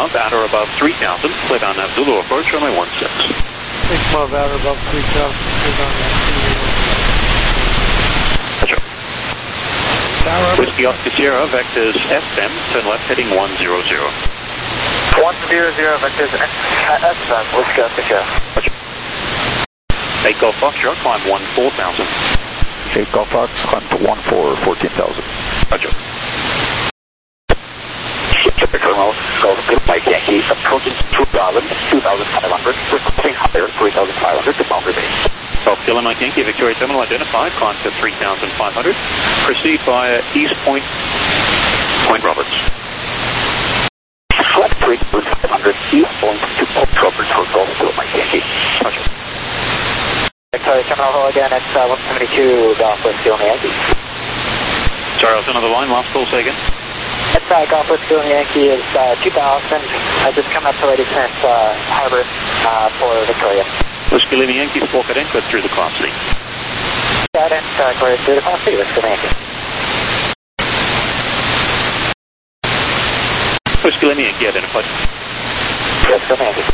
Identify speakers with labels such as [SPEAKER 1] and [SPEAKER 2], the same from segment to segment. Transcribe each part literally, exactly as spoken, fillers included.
[SPEAKER 1] Lima, at or above three thousand, clear down Nav Zulu approach, runway one six.
[SPEAKER 2] six Lima, at or above three thousand, clear down Nav Zulu.
[SPEAKER 1] Roger. Whiskey Oscar Sierra, vectors S M, turn left heading one zero zero.
[SPEAKER 3] one zero zero, vectors S M, Whiskey Oscar Sierra.
[SPEAKER 1] Roger. eight Golf Foxtrot, climb one four thousand.
[SPEAKER 4] eight Golf Fox, climb to one four, fourteen thousand.
[SPEAKER 1] Roger.
[SPEAKER 3] Colonel, Golf Mike Yankee, approaching two thousand, two thousand five hundred, requesting higher, three thousand five hundred to boundary base.
[SPEAKER 1] Golf Kilo Mike Yankee, Victoria Terminal identified, climb to three thousand five hundred. Proceed via East Point, Point Roberts.
[SPEAKER 3] Flat three thousand five hundred, East Point to Point Roberts for Golf Kilo Mike Yankee.
[SPEAKER 1] Roger.
[SPEAKER 3] Victoria Terminal again, it's uh, one seventy-two, Golf Whiskey Yankee.
[SPEAKER 1] Sorry, I was on the line, last call, say again.
[SPEAKER 3] It's uh, Golf Whiskey Yankee is uh, two thousand. I just come up to Lady Smith uh, Harbor uh, for Victoria.
[SPEAKER 1] Whiskey Lima Yankee, four cadet, clear through the Class C.
[SPEAKER 3] Cadet, uh, clear through the Class C, Whiskey Yankee.
[SPEAKER 1] Whiskey Lima Yankee identified.
[SPEAKER 3] Whiskey Yankee.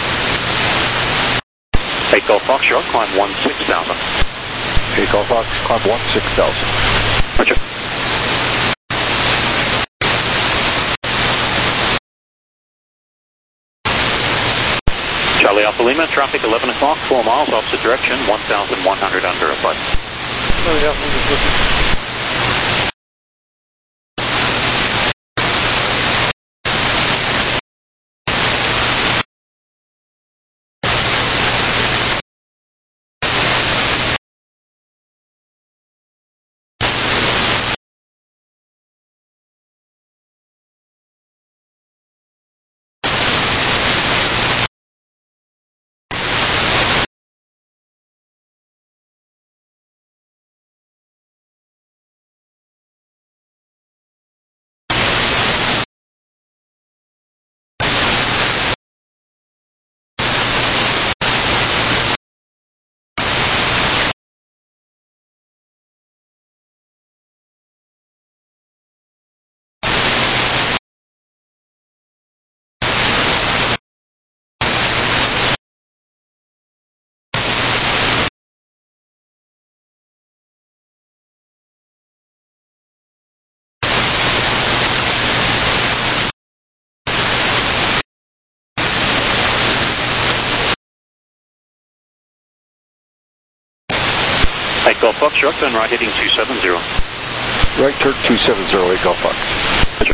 [SPEAKER 1] eight Golf Foxtrot, climb one six thousand.
[SPEAKER 4] eight Golf Fox, climb one six thousand.
[SPEAKER 1] Roger. Charlie Alpha Lima, traffic eleven o'clock, four miles, opposite direction, one thousand one hundred under approach.
[SPEAKER 2] Charlie Alpha Lima,
[SPEAKER 1] eight Golf Foxtrot, turn right heading two seven zero.
[SPEAKER 4] Right turn two seven zero, eight Golf Fox.
[SPEAKER 1] Roger.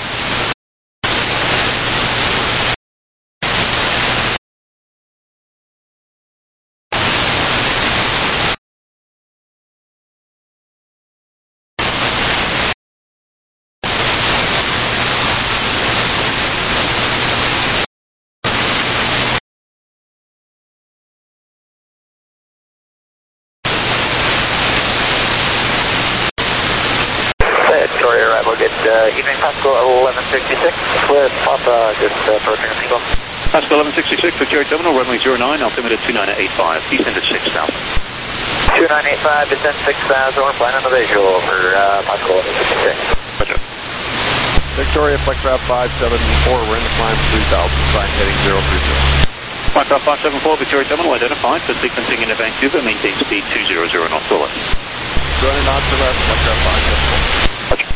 [SPEAKER 3] Victoria arrival, get uh, evening Pascal eleven sixty-six, with Papa just uh, approaching a single.
[SPEAKER 1] Pascal eleven sixty-six, Victoria Terminal, runway zero nine, altimeter two nine eight five, descend at six thousand.
[SPEAKER 3] two nine eight five, descend six thousand, we're flying on the visual for uh, Pascal eleven sixty-six.
[SPEAKER 1] Roger.
[SPEAKER 4] Victoria, Flight Craft five seven four, we're in the climb three thousand, sign heading zero three zero.
[SPEAKER 1] Flight Craft five seven four, Victoria Terminal identified, for sequencing into Vancouver, maintain speed two hundred knots to left.
[SPEAKER 4] Running on to left, Flight Craft five seven four.
[SPEAKER 1] Roger.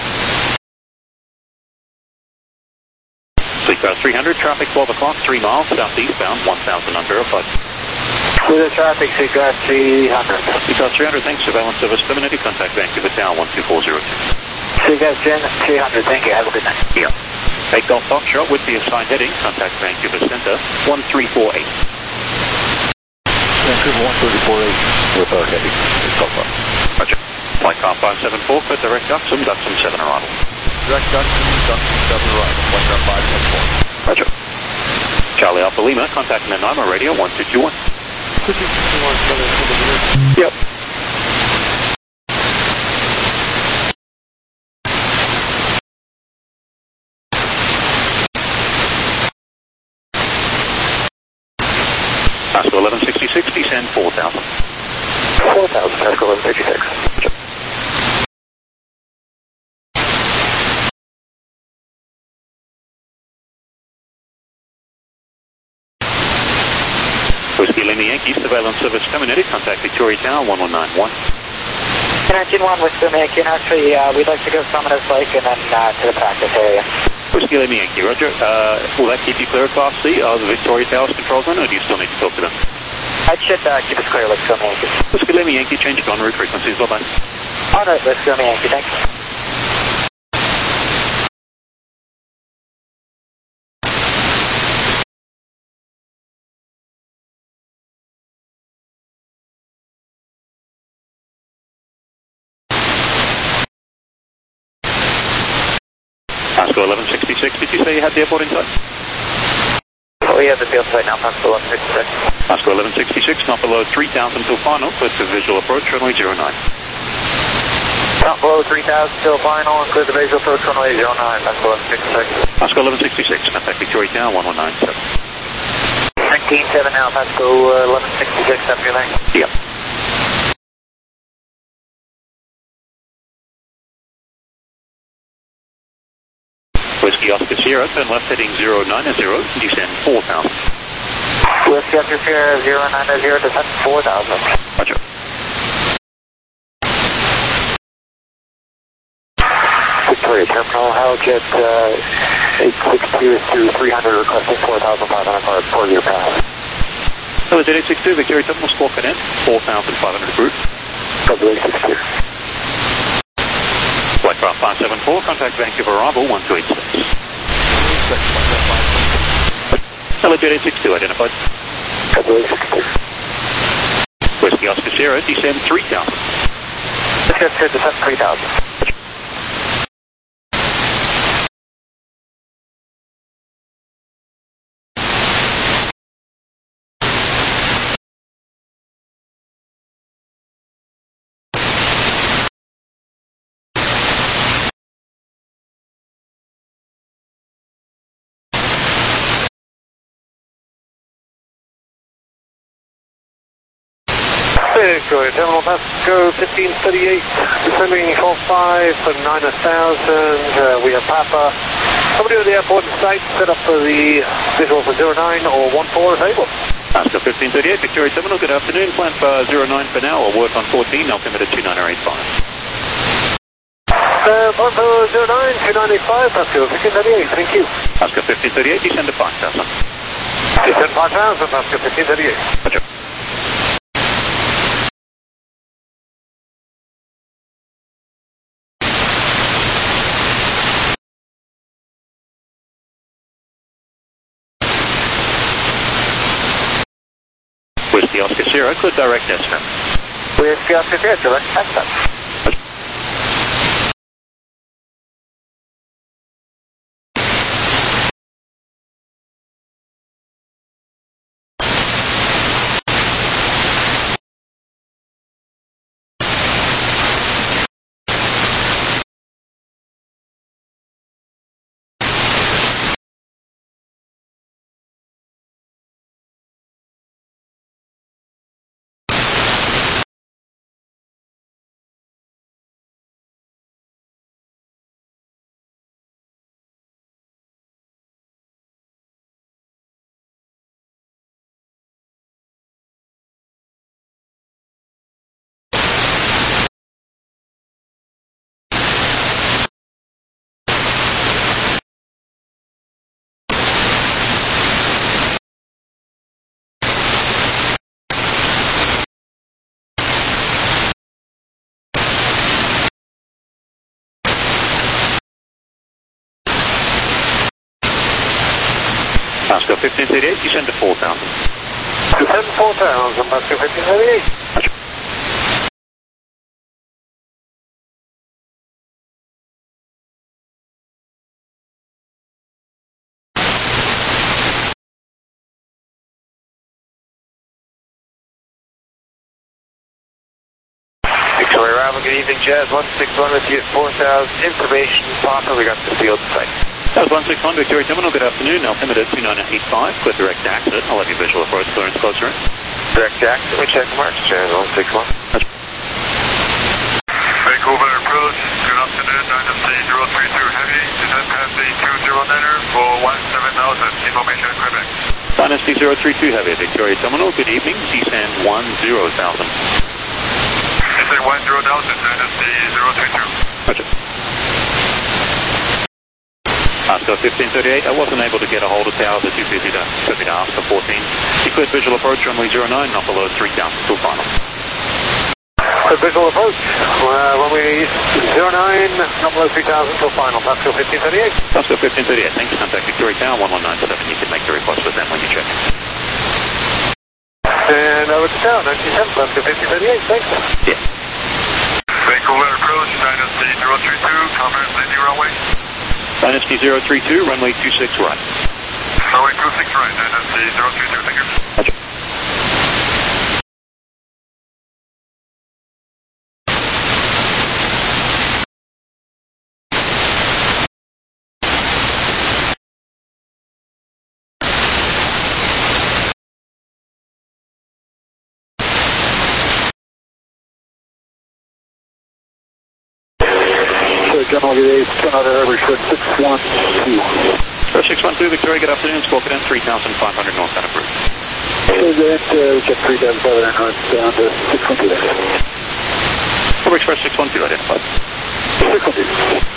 [SPEAKER 1] Seatbelt three hundred, traffic twelve o'clock, three miles, southeastbound, one thousand unverified.
[SPEAKER 3] Clear the traffic, Seagrass three hundred.
[SPEAKER 1] Seatbelt three hundred, thanks, surveillance service terminated, contact Vancouver Tower one two four zero two.
[SPEAKER 3] Seagrass Gen three hundred, thank you, have a good night.
[SPEAKER 1] Yeah. eight Golf Foxtrot with the assigned heading, contact Vancouver Center one three four eight.
[SPEAKER 4] Vancouver one three four eight with our heading, eight Golf Fox.
[SPEAKER 1] Roger. Flight car five seven four, for direct Duxum, Duxum seven arrival.
[SPEAKER 4] Direct Duxum, Duxum seven arrival, Flight Craft five seven four.
[SPEAKER 1] Roger. Charlie Alpha Lima, contact Nanaimo radio one two two one.
[SPEAKER 2] two two two one,
[SPEAKER 1] Yep. Pascal eleven sixty-six, descend four thousand.
[SPEAKER 3] four thousand, Pascal eleven sixty-six.
[SPEAKER 1] Whiskey Lima Yankee, surveillance service terminated. Contact Victoria Tower one one nine one.
[SPEAKER 3] Connecting one with Lima Yankee, and actually uh, we'd like to go Summoners Lake and then uh, to the practice area.
[SPEAKER 1] Whiskey Lima Yankee, roger. Uh, will that keep you clear of Class C of the Victoria Tower's control zone, or do you still need to talk to them?
[SPEAKER 3] I should uh, keep us clear, let's go Yankee.
[SPEAKER 1] Whiskey Lima Yankee, change of en route frequencies, bye-bye.
[SPEAKER 3] Alright, let's go Yankee, thanks.
[SPEAKER 1] Pasco eleven sixty-six, did you say you had the airport in sight?
[SPEAKER 3] Oh, we have the field site now, Pasco eleven sixty-six.
[SPEAKER 1] Pasco eleven sixty-six, not below three thousand till final, clear to visual approach, runway zero nine.
[SPEAKER 3] Not below three thousand till final, and clear the visual approach, runway zero nine, Pasco eleven sixty-six.
[SPEAKER 1] Pasco eleven sixty-six, contact Victoria Tower one one nine seven.
[SPEAKER 3] nineteen seven now, Pasco uh, eleven sixty-six, after your lane.
[SPEAKER 1] Yep. Whiskey Oscar Sierra, turn left heading zero nine zero, descend four thousand.
[SPEAKER 3] Whiskey Oscar Sierra zero nine zero, descend four thousand.
[SPEAKER 1] Roger.
[SPEAKER 3] Victoria Terminal, Helljet uh, eight six two through three hundred, requesting four thousand five hundred for four year pass.
[SPEAKER 1] Hello, Jet eight six two, Victoria Terminal, squawk in, four thousand five hundred group.
[SPEAKER 3] Copy eight six two.
[SPEAKER 1] Flightcraft five seven four, contact Vancouver arrival one two eight six. Hello, Jet eight six two, identified.
[SPEAKER 3] Copy eight six two.
[SPEAKER 1] Whiskey Oscar Sierra, descend three thousand.
[SPEAKER 3] Whiskey Oscar, descend three thousand.
[SPEAKER 2] Victoria Terminal, Pasco fifteen thirty-eight, descending four five for nine thousand. Uh, we have Papa. Somebody at the airport in sight, set up for the visual for zero nine or one four if able.
[SPEAKER 1] Pasco fifteen thirty-eight, Victoria Terminal, good afternoon. Plan for zero nine for now, or work on fourteen, altimeter two nine eight five.
[SPEAKER 2] Uh, plan for zero nine, two nine eight five, Pasco fifteen thirty-eight, thank you.
[SPEAKER 1] Pasco fifteen thirty-eight, descend to five thousand.
[SPEAKER 2] Descend five thousand, Pasco fifteen thirty-eight.
[SPEAKER 1] Roger. Whiskey Oscar Sierra, clear direct descent.
[SPEAKER 3] Whiskey Oscar Sierra, direct descent. Pasco fifteen thirty-eight, descend to four thousand.
[SPEAKER 2] Descend four thousand, Pasco fifteen thirty-eight.
[SPEAKER 3] Victoria Arrival, good evening, Jazz one six one with you at four thousand. Information, Papa, we got the field site.
[SPEAKER 1] That was one six one, Victoria Terminal, good afternoon. Altimeter two nine eight five, clear direct exit. I'll have your visual approach clearance closer in.
[SPEAKER 3] Direct exit, we check marks, Jazz one six one.
[SPEAKER 5] Vancouver approach, good afternoon, Dynasty zero three two Heavy, descend past the two zero niner for one seven thousand, information Quebec.
[SPEAKER 1] Dynasty Dynasty zero three two Heavy, Victoria Terminal, good evening, descend one zero thousand.
[SPEAKER 5] Descend one zero thousand, Dynasty zero three two.
[SPEAKER 1] Roger. Oscar fifteen thirty-eight, I wasn't able to get a hold of tower, the two fifty to, fifty to Oscar fourteen. Declared visual approach, runway zero nine, not below three thousand, till final.
[SPEAKER 2] Good visual approach, uh, runway zero nine, not below three thousand, till final. Oscar fifteen thirty-eight.
[SPEAKER 1] Oscar fifteen thirty-eight, thanks, contact Victoria Tower, one one nine seven, you can make the request with them when you check.
[SPEAKER 2] And over to tower, ninety-seven, Oscar fifteen thirty-eight, thanks.
[SPEAKER 1] Yeah.
[SPEAKER 5] Vancouver approach, Dynasty zero three two, comment landing runway.
[SPEAKER 1] Dynasty zero three two, runway two six right.
[SPEAKER 5] Runway two six right, Dynasty zero three two, thank you.
[SPEAKER 1] Roger.
[SPEAKER 2] General Aviation, Canada, Airship six one two.
[SPEAKER 1] Air six one two, Victoria, good afternoon, Scorpion in three thousand five hundred north Santa Cruz.
[SPEAKER 2] Okay, uh, check three thousand five hundred north down to six one two.
[SPEAKER 1] Cobra Express six one two, identified.
[SPEAKER 2] six one two.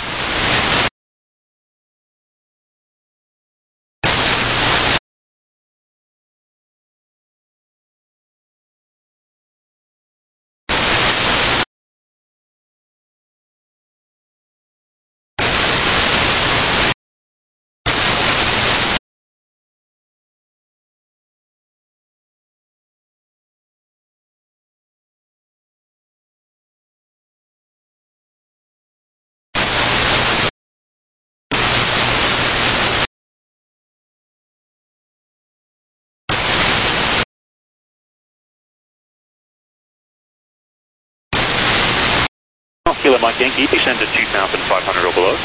[SPEAKER 1] Kilo Mike Yankee, descend to two thousand five hundred or below.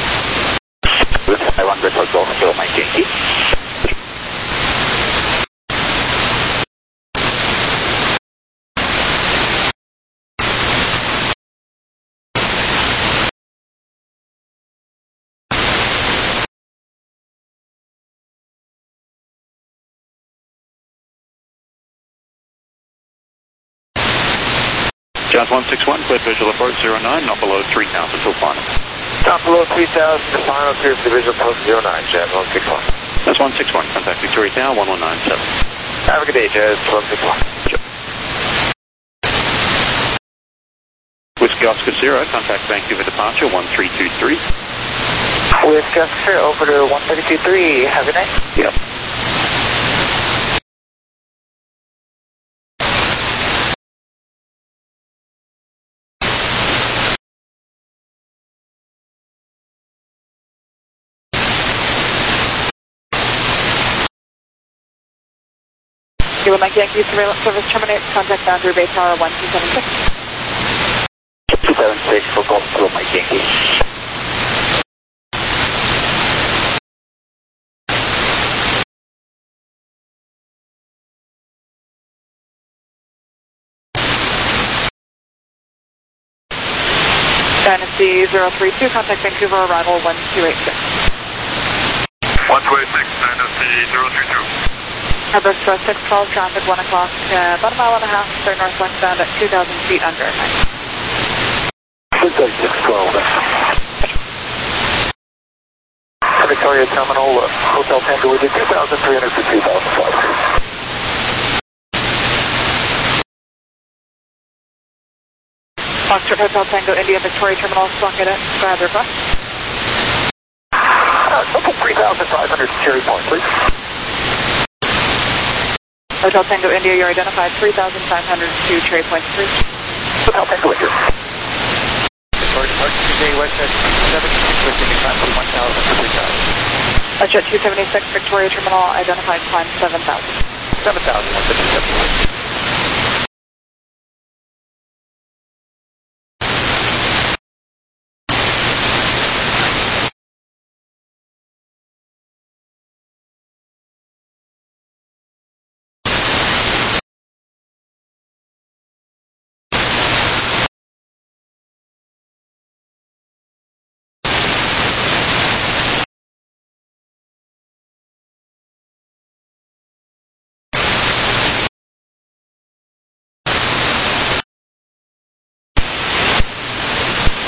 [SPEAKER 3] five hundred or below, Kilo Mike Yankee.
[SPEAKER 1] Jazz one six one, cleared visual approach zero nine, not below three thousand till final.
[SPEAKER 2] Not below three thousand, the final clear for division approach zero nine, Jazz one six one.
[SPEAKER 1] That's one six one, contact Victoria Tower, one one nine seven.
[SPEAKER 2] Have a good day, Jazz one six one.
[SPEAKER 1] Whiskey Oscar Zero, contact Vancouver departure, one three two three.
[SPEAKER 2] Whiskey Oscar over to one three two three, have a good night.
[SPEAKER 1] Yep.
[SPEAKER 6] Kilo Mike Yankee, surveillance service terminates. Contact Boundary Bay Tower one two seven six.
[SPEAKER 3] two seven six for Golf Kilo Mike Yankee.
[SPEAKER 6] Dynasty zero three two, contact Vancouver, arrival one two eight six.
[SPEAKER 5] one two eight six, Dynasty zero three two.
[SPEAKER 6] Airbus Express six twelve, traffic one o'clock, uh, about a mile and a half, turn northwest bound at two thousand feet under.
[SPEAKER 2] six twelve. Victoria Terminal, uh, Hotel Tango, we did two thousand three hundred to two thousand five hundred.
[SPEAKER 6] Foxtrot Hotel Tango, India, Victoria Terminal, Squawk Cadet, grab request.
[SPEAKER 2] Uh, okay, three thousand five hundred, Cherry Point, please.
[SPEAKER 6] Hotel Tango, India, you're identified three thousand five hundred to Cherry Point three.
[SPEAKER 2] Hotel Tango, India.
[SPEAKER 3] Victoria Departure today, Westjet two seventy-six, lifting to climb one thousand to three thousand.
[SPEAKER 6] Westjet two seventy-six, Victoria Terminal, identified climb seven thousand.
[SPEAKER 3] seven thousand, one fifty-seven.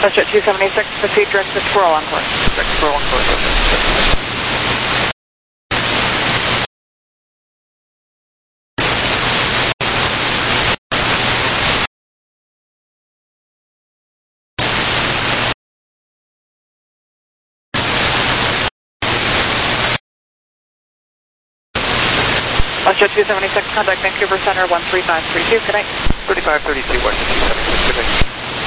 [SPEAKER 6] Westjet two seventy-six, proceed direct to Squirrel on course.
[SPEAKER 2] Direct to Squirrel on course.
[SPEAKER 6] Westjet two seventy-six, contact Vancouver Center one three five three two, good night.
[SPEAKER 2] thirty-five thirty-two, Westjet two seventy-six, good night.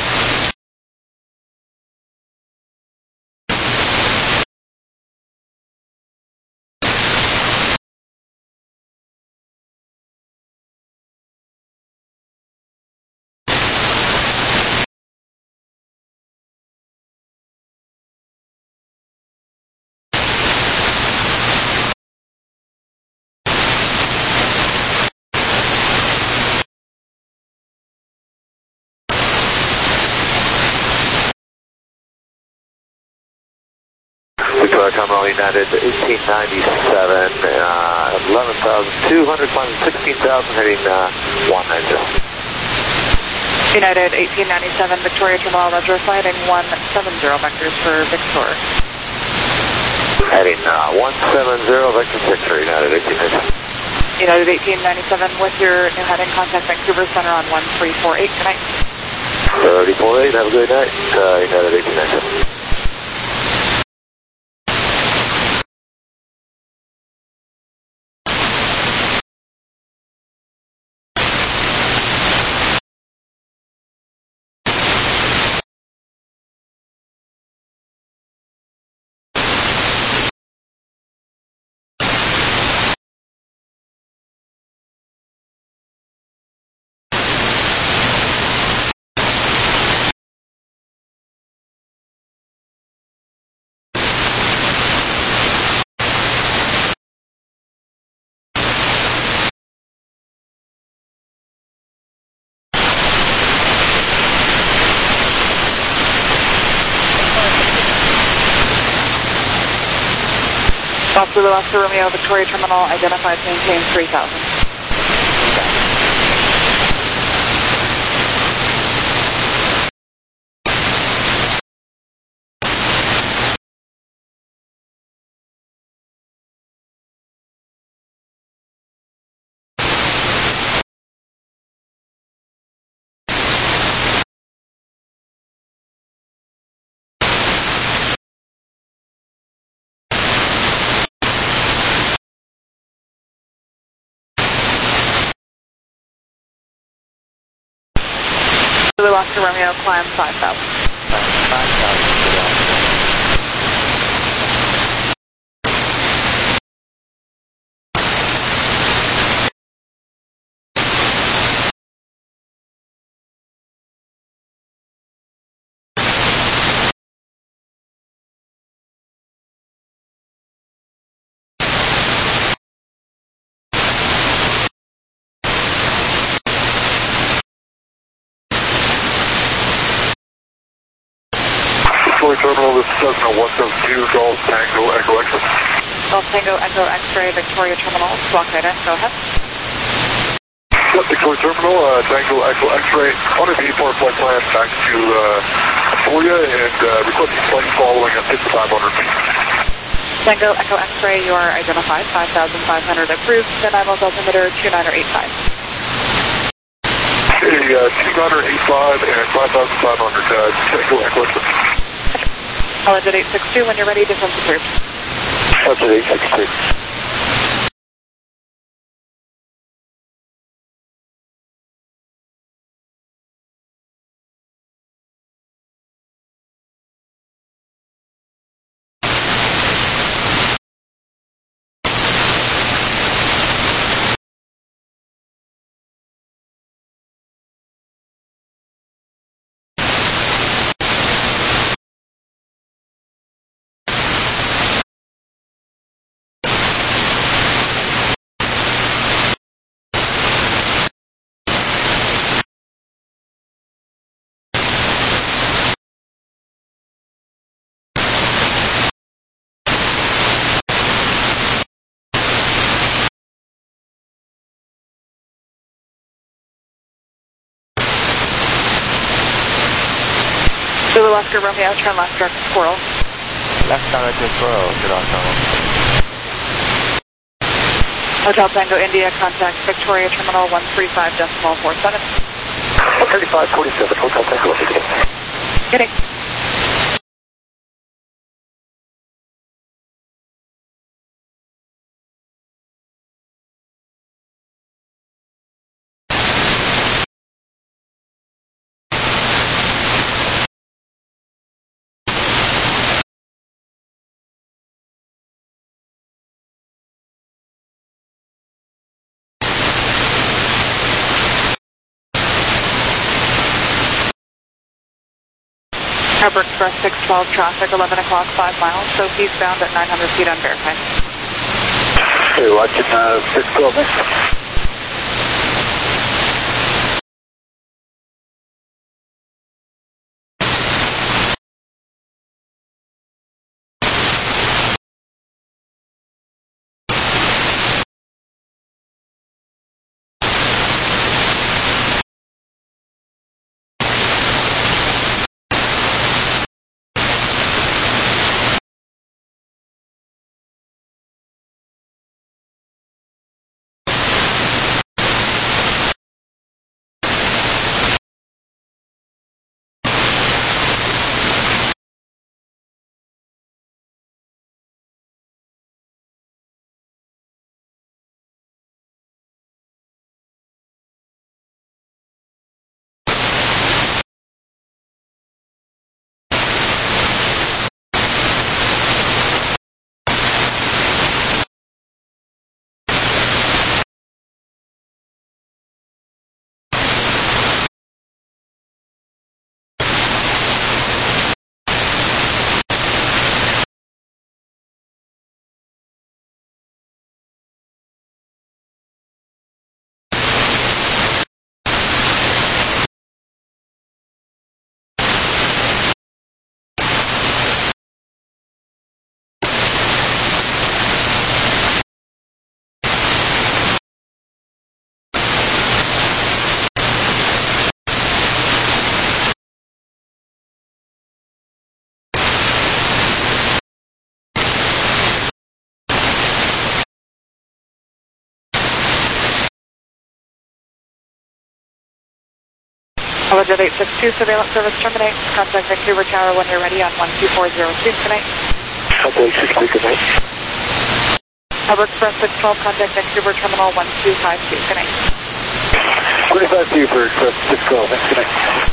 [SPEAKER 2] Victoria Terminal United eighteen ninety-seven, uh, eleven thousand two hundred, climbing sixteen thousand, heading uh, one nine zero.
[SPEAKER 6] United eighteen ninety-seven, Victoria Terminal, Roger, flighting one seven zero, vectors for Victor.
[SPEAKER 2] Heading uh, one seven zero, vector six for United eighteen ninety-seven.
[SPEAKER 6] United eighteen ninety-seven, with your new heading, contact Vancouver Center on one three four eight, good night.
[SPEAKER 2] thirty four eight, have a good night, uh, United eighteen ninety-seven.
[SPEAKER 6] Oscar Oscar Romeo, Victoria Terminal, identified, maintain three thousand. Oscar Romeo, climb five thousand.
[SPEAKER 2] five thousand. Terminal, this is Cessna one seven two, Golf Tango Echo X-ray.
[SPEAKER 6] Golf Tango Echo X-ray, Victoria Terminal, block right in, go ahead.
[SPEAKER 5] Yep, Victoria Terminal, uh, Tango Echo X-ray, on a V four flight plan back to uh, Emporia and uh, requesting flight following at fifty-five hundred feet.
[SPEAKER 6] Tango Echo X-ray, you are identified, five thousand five hundred approved, ten nine one altimeter two nine eight five.
[SPEAKER 5] Okay, uh, two nine eight five and five thousand five hundred, uh, Tango Echo X-ray.
[SPEAKER 6] I'll end at eight six two when you're ready, descent approved.
[SPEAKER 5] That's at eight six two.
[SPEAKER 6] Oscar Romeo, turn left direct to Squirrel.
[SPEAKER 7] Left direct to Squirrel, good afternoon.
[SPEAKER 6] Hotel Tango India, contact Victoria Terminal one three five decimal four seven.
[SPEAKER 3] one thirty-five forty-seven, Hotel Tango India.
[SPEAKER 6] Getting. Harbor Express six twelve traffic, eleven o'clock, five miles, so eastbound at nine hundred feet unverified.
[SPEAKER 3] Hey, watching uh, six twelve next.
[SPEAKER 6] Jet eight six two, surveillance service terminate. Contact Vancouver Tower when you're ready on one two four zero two. Good night.
[SPEAKER 3] Okay, six three, good night.
[SPEAKER 6] Harbor Express six twelve, contact Vancouver Terminal one two five two. Good night.
[SPEAKER 3] twenty-five to you for Express six twelve, thanks, good night.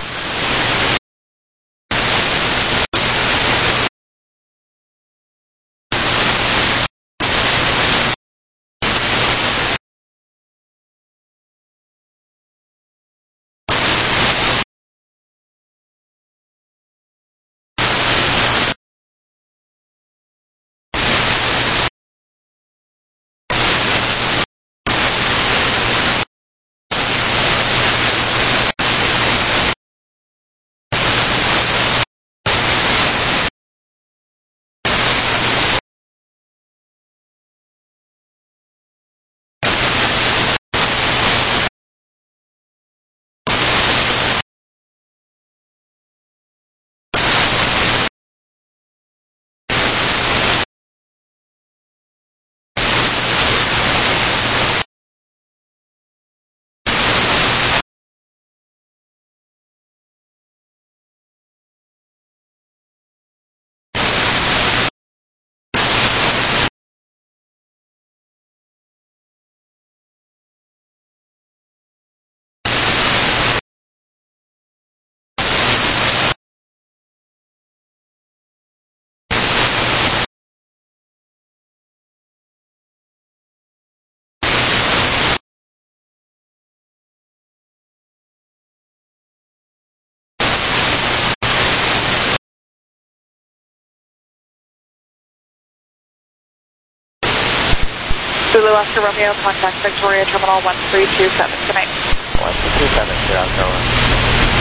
[SPEAKER 6] Zulu Oscar Romeo, contact Victoria Terminal one three two seven. Good night.
[SPEAKER 7] one three two seven, good afternoon.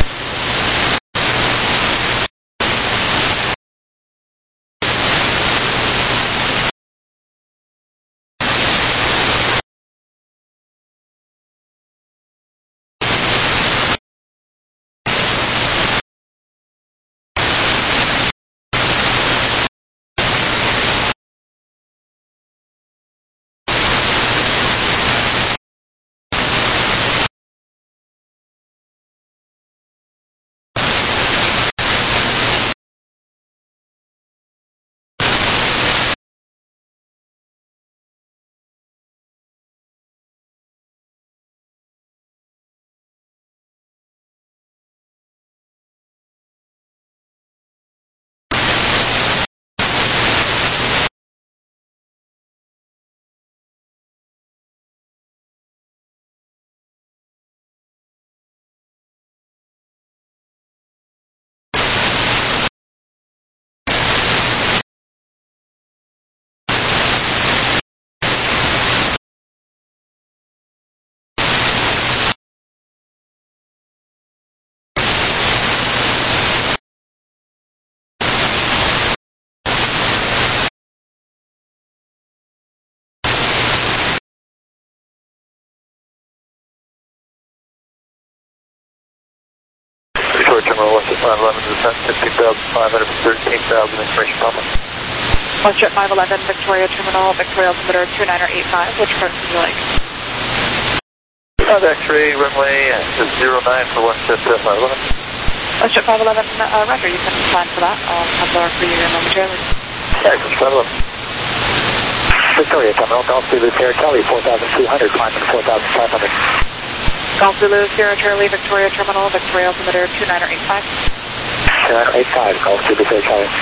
[SPEAKER 7] five eleven descent, fifteen thousand five hundred, thirteen thousand, information Papa.
[SPEAKER 6] One strip five eleven, Victoria Terminal, Victoria altimeter two niner eight five, which approach would you like?
[SPEAKER 7] five X-ray, runway, zero nine for one strip five eleven.
[SPEAKER 6] One strip five eleven, uh, roger, you can plan for that. I'll have lower for you momentarily.
[SPEAKER 7] Excellent, five eleven. Victoria Terminal, Golf Zulu Sierra Charlie, four thousand two hundred, climbing four thousand five hundred.
[SPEAKER 6] Golf Zulu Sierra Charlie, Victoria Terminal, Victoria altimeter two niner eight five.
[SPEAKER 7] two niner eight five, Golf Zulu Sierra Charlie.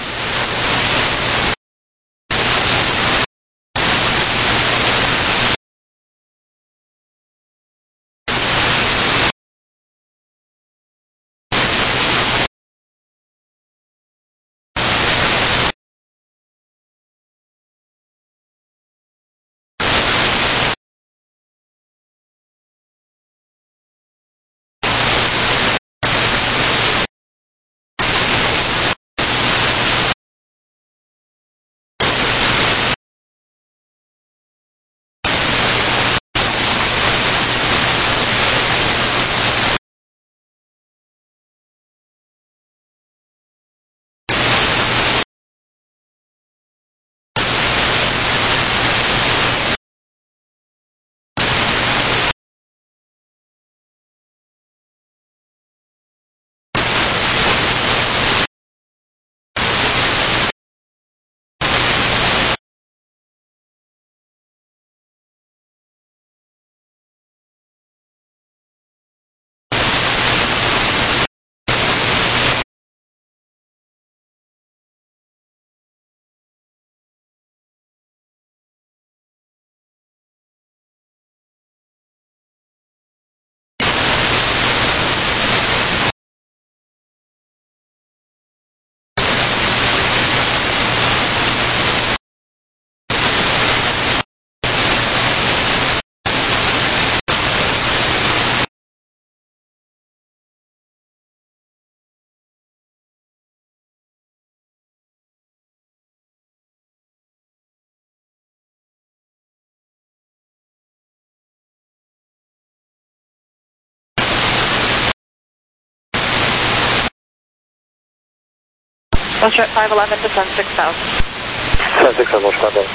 [SPEAKER 6] One strip five eleven, descend six thousand.
[SPEAKER 7] Descend six thousand, five eleven.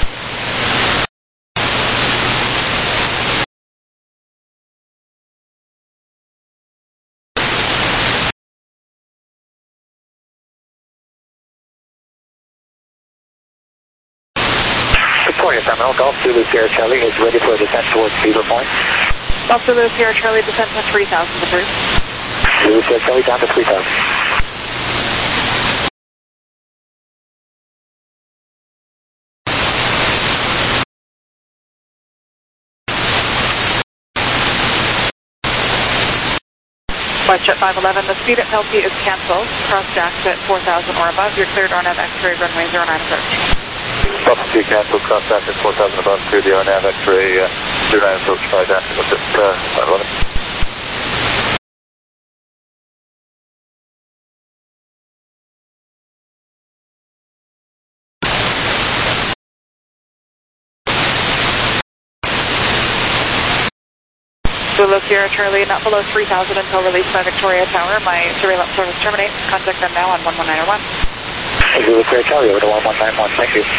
[SPEAKER 7] Victoria Terminal, Golf Zulu Sierra Charlie is ready for a descent towards Beaver Point.
[SPEAKER 6] Golf Zulu Sierra Charlie, descent to three thousand, approved.
[SPEAKER 7] Zulu Sierra Charlie down to three thousand.
[SPEAKER 6] One strip five eleven, the speed at penalty is cancelled. Cross jacks at four thousand or above. You're cleared R N A V X-ray runway zero nine approach.
[SPEAKER 7] Delta two cancelled, cross back at four thousand above, clear the R N A V X-ray, uh, zero nine approach, five dash, what's it, uh, five eleven.
[SPEAKER 6] Zulu Sierra Charlie, not below three thousand until released by Victoria Tower. My surveillance service terminates. Contact them now on one one nine zero one.
[SPEAKER 7] Zulu Sierra Charlie over to one one nine one, thank you.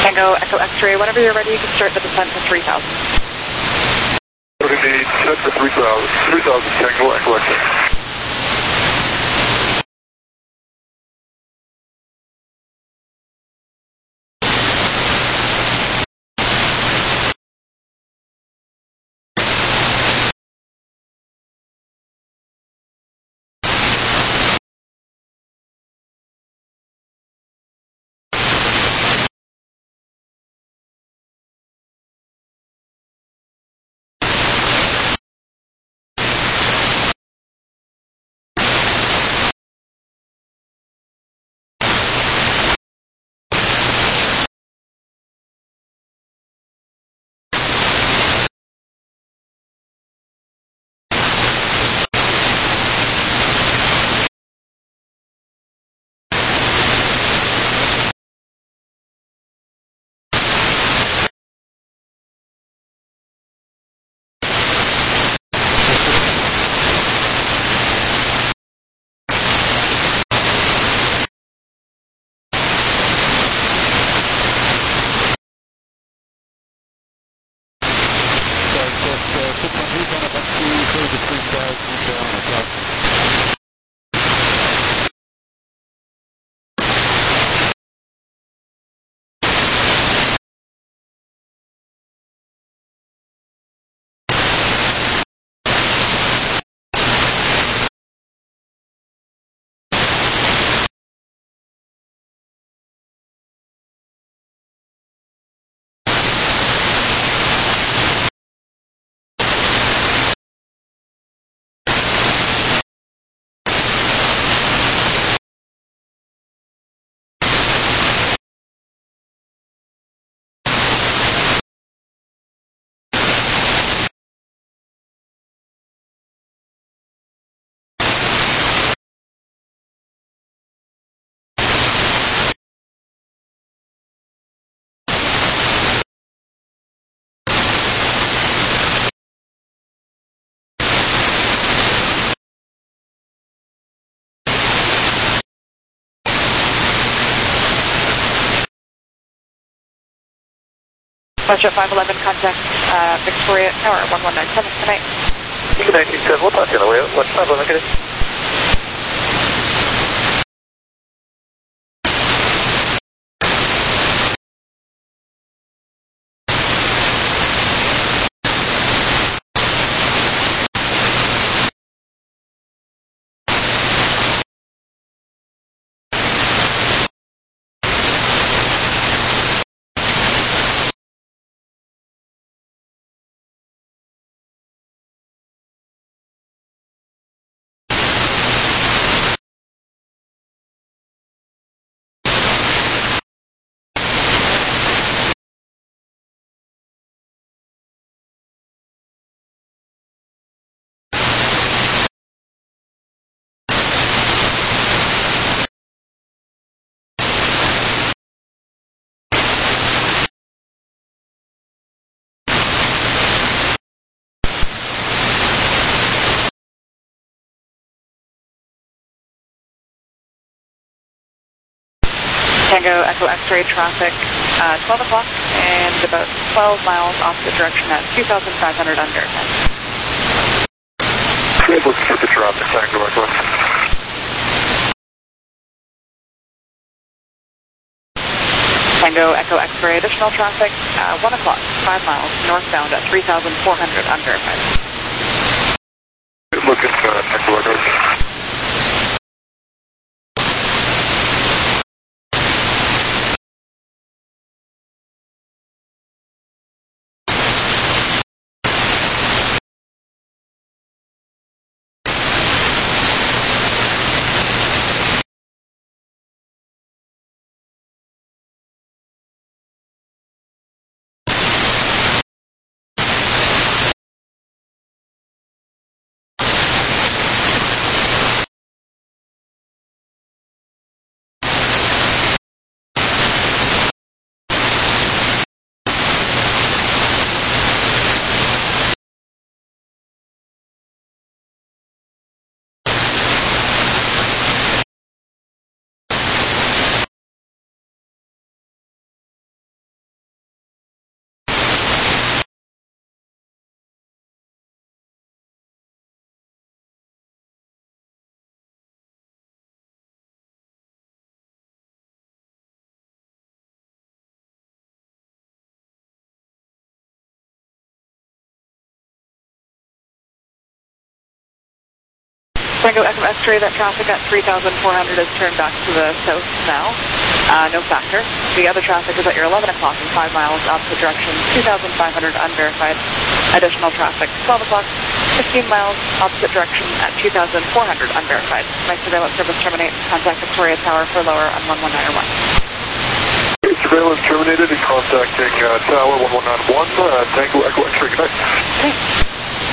[SPEAKER 6] Tango Echo X-ray, whenever you're ready, you can start the descent to three thousand.
[SPEAKER 5] What do you need? Set for three thousand. three thousand Tango Echo X-ray.
[SPEAKER 6] Pleasure five eleven, contact uh, Victoria Tower one one nine seven tonight.
[SPEAKER 7] Good night, you said, we'll talk to you on the way. What's five eleven, good?
[SPEAKER 6] Tango Echo X-ray traffic, uh, twelve o'clock and about twelve miles opposite direction at two thousand five hundred under.
[SPEAKER 5] Looking for the traffic, Tango Echo.
[SPEAKER 6] Tango Echo X-ray, additional traffic, uh, one o'clock, five miles northbound at three thousand four hundred under.
[SPEAKER 5] Looking for Tango Echo.
[SPEAKER 6] Tango Echo X-ray, that traffic at three thousand four hundred is turned back to the south now. Uh, no factor. The other traffic is at your eleven o'clock and five miles opposite direction, two thousand five hundred unverified. Additional traffic, twelve o'clock, fifteen miles opposite direction at two thousand four hundred unverified. My surveillance service terminates. Contact Victoria Tower for lower on one one nine one.
[SPEAKER 5] Surveillance terminated and contacting uh, Tower one one nine one, uh, Tango Echo X-ray, good night.
[SPEAKER 6] Okay.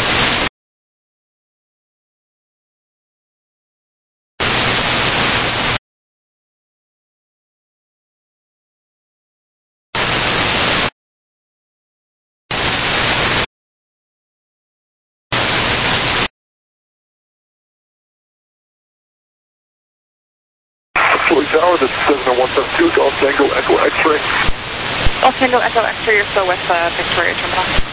[SPEAKER 5] Victoria Tower, this is seven oh one seven two, Golf Tango Echo X-ray.
[SPEAKER 6] Golf Tango Echo X-ray, you're still with uh, Victoria Terminal.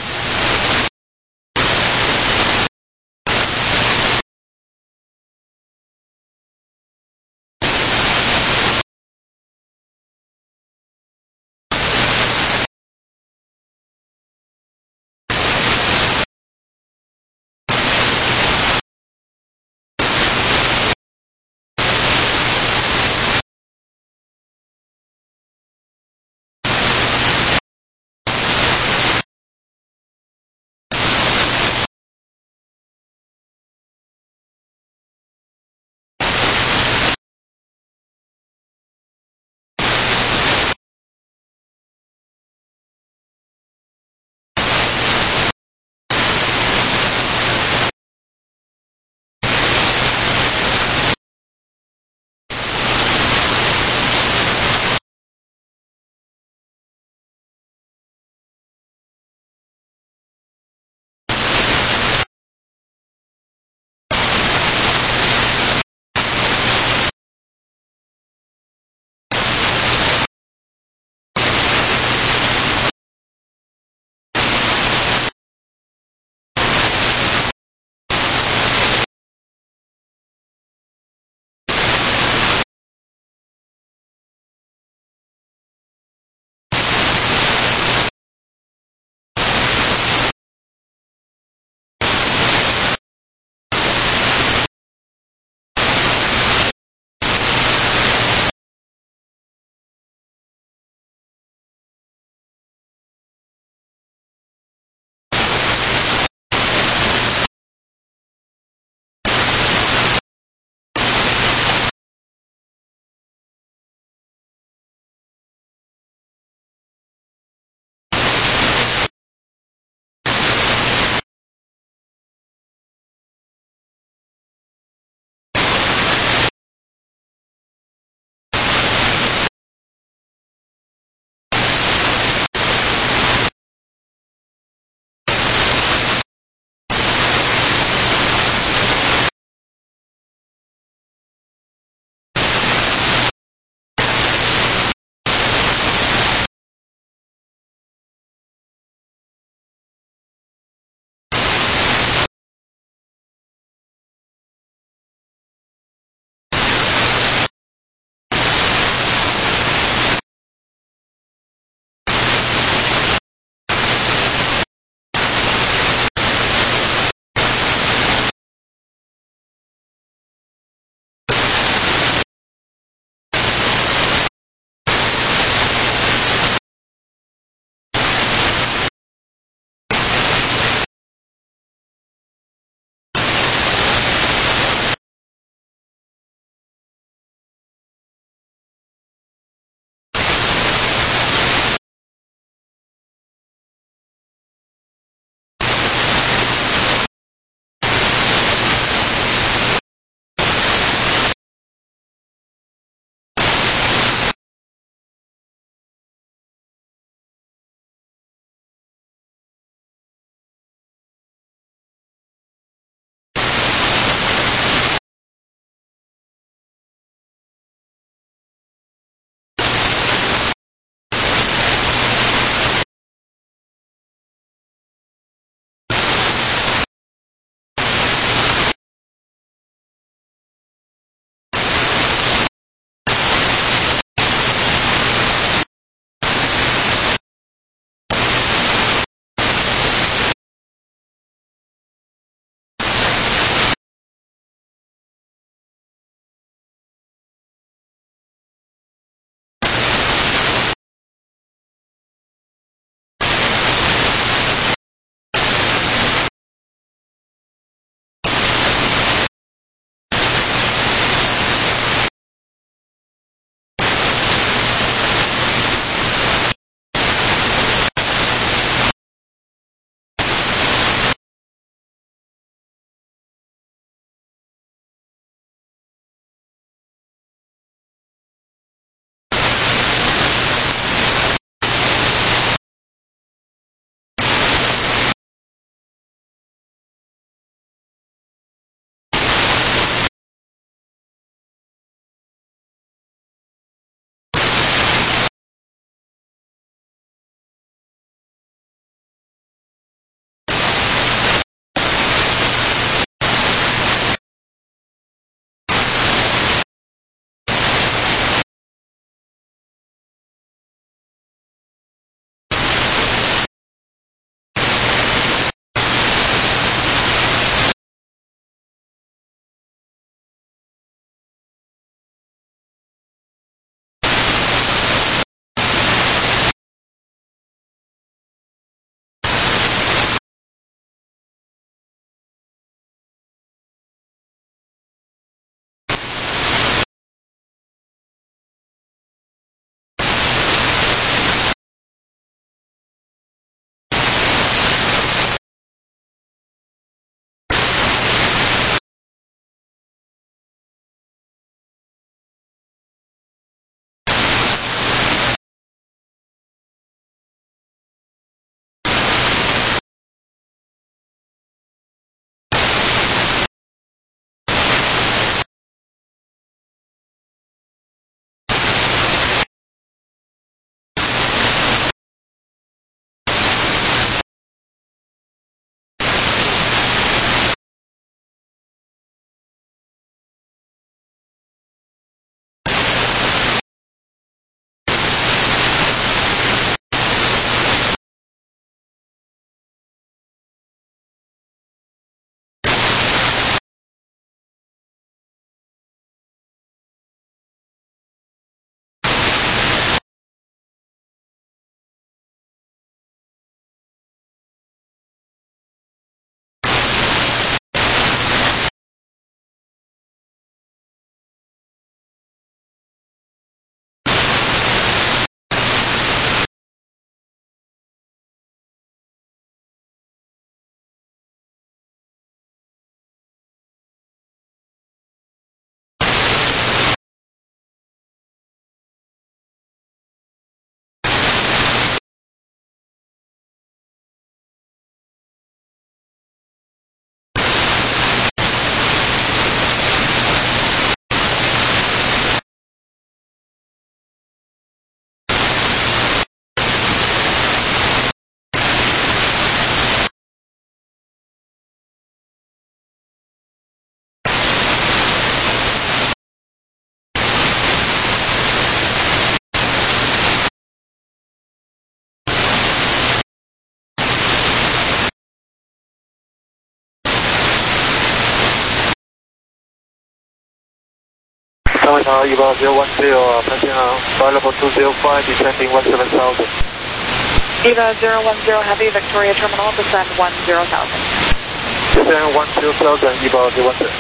[SPEAKER 2] Terminal, E V A zero one zero, passing on flight level two zero five, descending one seven thousand.
[SPEAKER 6] E V A zero one zero Heavy, Victoria Terminal, descend one zero thousand.
[SPEAKER 2] Descend one zero thousand, E V A zero one zero.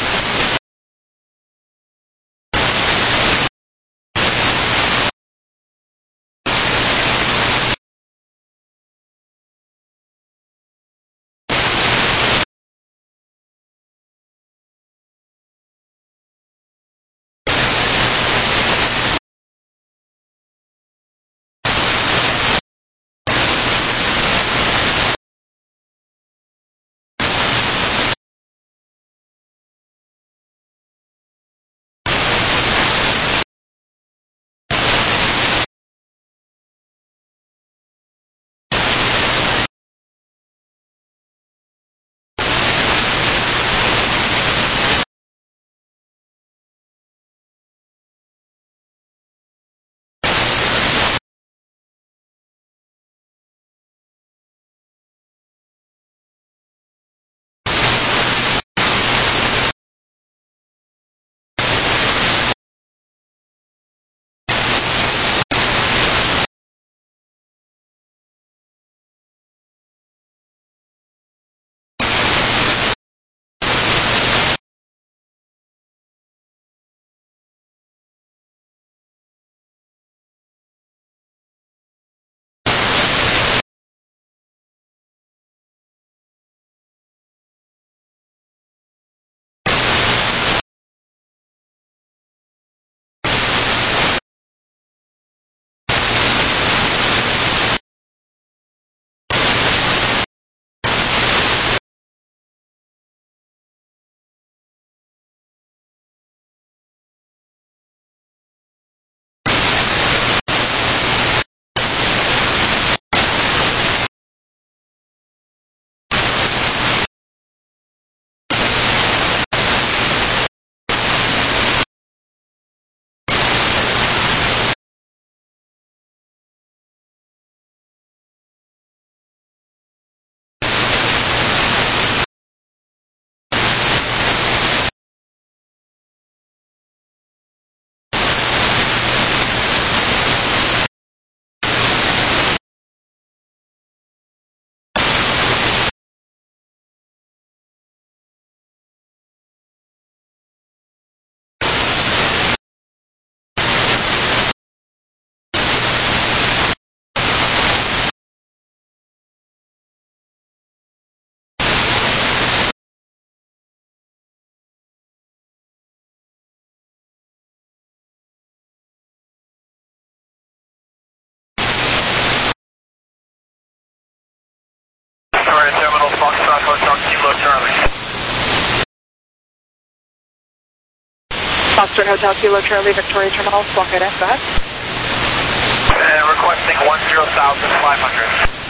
[SPEAKER 5] Terminal, Foxtrot, Hotel, Kilo, Charlie.
[SPEAKER 6] Foxtrot Hotel Kilo Charlie, Victoria Terminal, Blockade F, go ahead.
[SPEAKER 5] Uh, requesting one zero thousand five hundred.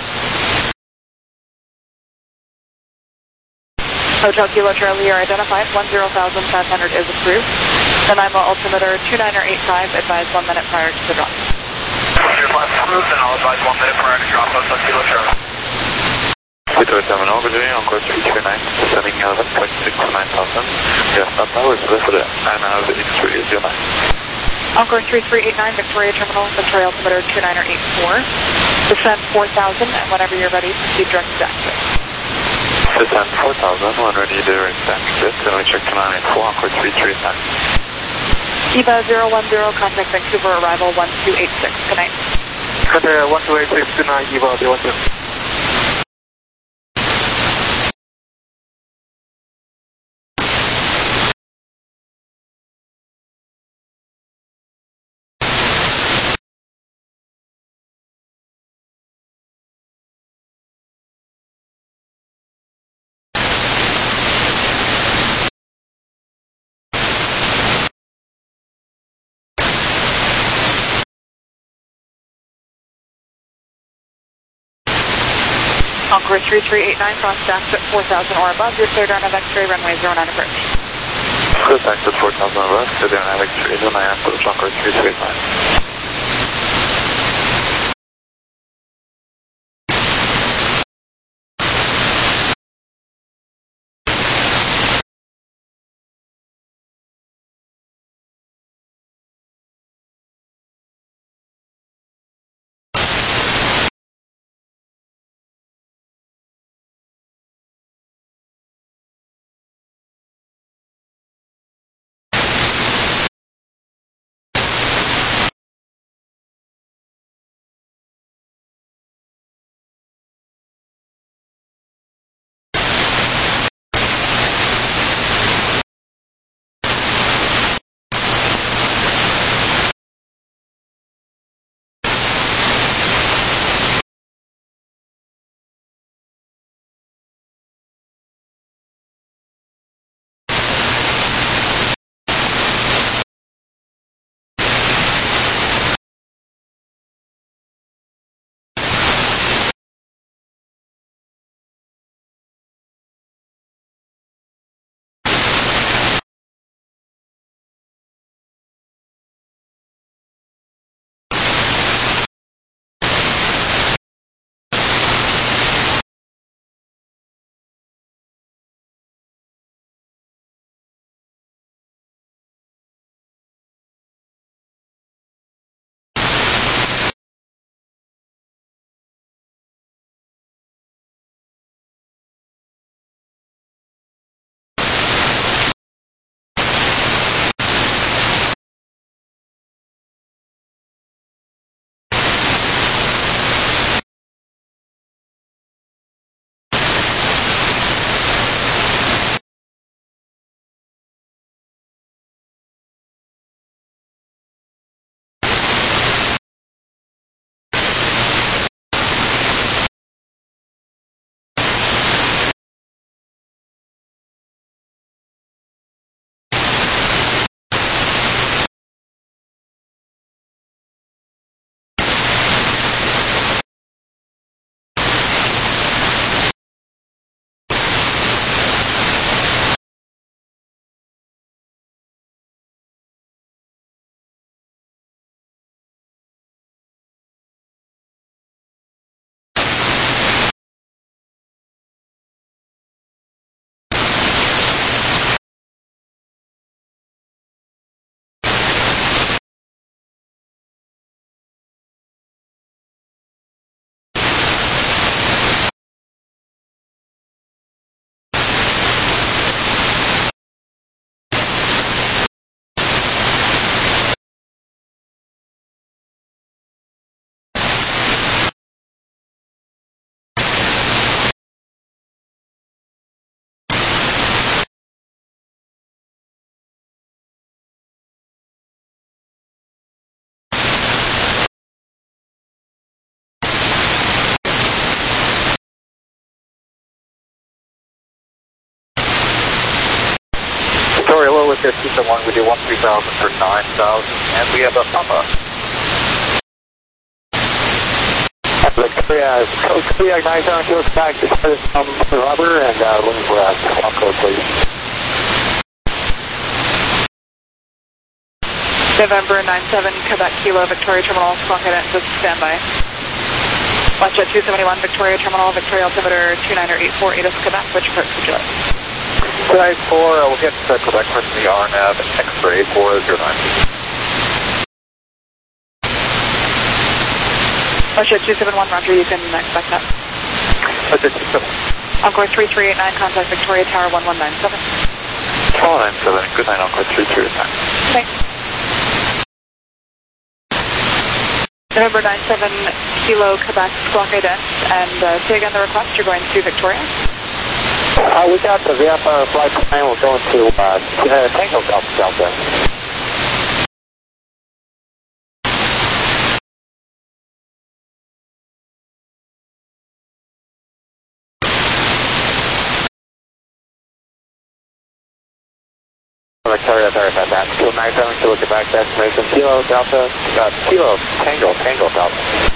[SPEAKER 6] Hotel Kilo Charlie, you're identified, one zero thousand five hundred is approved. The N I M O altimeter two niner eight five, advise one minute prior to the drop.
[SPEAKER 5] Your flight approved, and I'll advise one minute prior to drop, Hotel Kilo Charlie.
[SPEAKER 1] Victoria Terminal, Virginia, Encore three three nine, descending eleven point six nine thousand. Yes, that tower is listed and now the X three zero nine.
[SPEAKER 6] Encore three three eight nine, Victoria Terminal, Victoria altimeter two niner eight four. Descend four thousand, and whenever you're ready, proceed direct to exit.
[SPEAKER 1] Descend four thousand, when ready, direct to exit. Then we check to nine eight four, Encore three three nine.
[SPEAKER 6] E V A zero one zero, contact Vancouver, arrival one two eight six. Good night.
[SPEAKER 2] Contact one two eight six, good night, E V A zero one zero.
[SPEAKER 6] Encore three three eight nine, cross tax at four thousand or above. You're cleared on of X-ray runway zero nine approach.
[SPEAKER 1] Good, thanks at four thousand above, cleared on X three zero nine, approach Encore three three eight nine.
[SPEAKER 7] Victor two seven one, we do one three thousand for nine thousand, and we have a Papa. Victoria, Victoria nine thousand goes back to um, rubber, and uh, looking for a swap code, please.
[SPEAKER 6] November nine seven, Quebec Kilo, Victoria Terminal, squawk head to standby. Watchjet two seventy-one, Victoria Terminal, Victoria altimeter two nine eight four, ATIS Quebec, which approach would you like?
[SPEAKER 7] two nine four, uh, we'll get to Quebec from the R NAV, X-ray four zero nine.
[SPEAKER 6] Watchjet two seventy-one, roger, you can expect that.
[SPEAKER 7] Watchjet two seventy-one.
[SPEAKER 6] Encore three three eight nine, contact Victoria Tower one one nine seven.
[SPEAKER 7] one nine seven, good night, Encore three three eight nine.
[SPEAKER 6] Thanks. November nine seven, Kilo, Quebec, squawk ident, and uh, say again the request, you're going to Victoria?
[SPEAKER 7] Uh, we got the V F R flight plan, we're going to uh, uh, Tango Delta Delta. Victoria, sorry about that. Kilo nine seven, Kilo Quebec, destination Kilo Delta, uh, Kilo Tango, Tango Delta.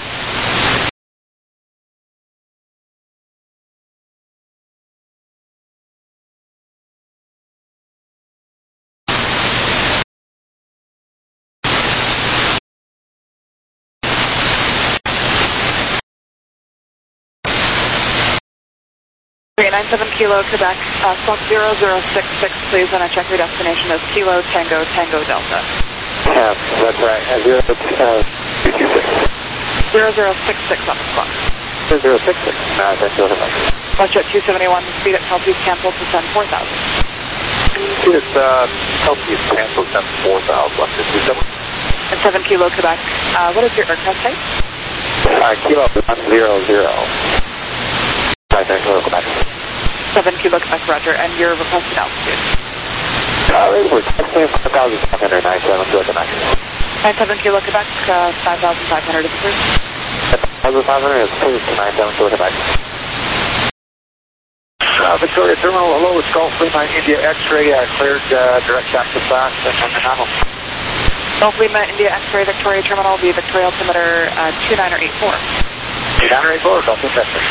[SPEAKER 6] three nine seven Kilo, Quebec, uh, squawk zero zero six six, please, and I check your destination as Kilo, Tango, Tango, Delta.
[SPEAKER 7] Yeah, that's right. Uh, zero, uh,
[SPEAKER 6] zero zero six six on the squawk.
[SPEAKER 7] zero zero six six, no, that's what it is.
[SPEAKER 6] Watchjet two seventy-one, speed at Pelti's cancelled to send four thousand.
[SPEAKER 7] Speed at uh, Pelti's cancelled to send four thousand, left to two seven.
[SPEAKER 6] And seven Kilo, Quebec, uh, what is your aircraft type?
[SPEAKER 7] Uh, Kilo one zero zero. I think we'll go back.
[SPEAKER 6] seven Kilo, Quebec, roger, and your requested altitude?
[SPEAKER 7] Uh, we're five thousand five hundred ninety-seven, to the next.
[SPEAKER 6] nine seven Kilo, Quebec, uh, five thousand five hundred is approved.
[SPEAKER 7] five thousand five hundred is approved to nine seven, to the next. Uh, Victoria Terminal, hello, it's Golf Lima India X-ray, uh, cleared uh, direct back to fast and Manhattan.
[SPEAKER 6] Golf Lima India X-ray, Victoria Terminal, the Victoria altimeter uh, two nine eight four.
[SPEAKER 7] two nine eight four, Golf Lima X-ray.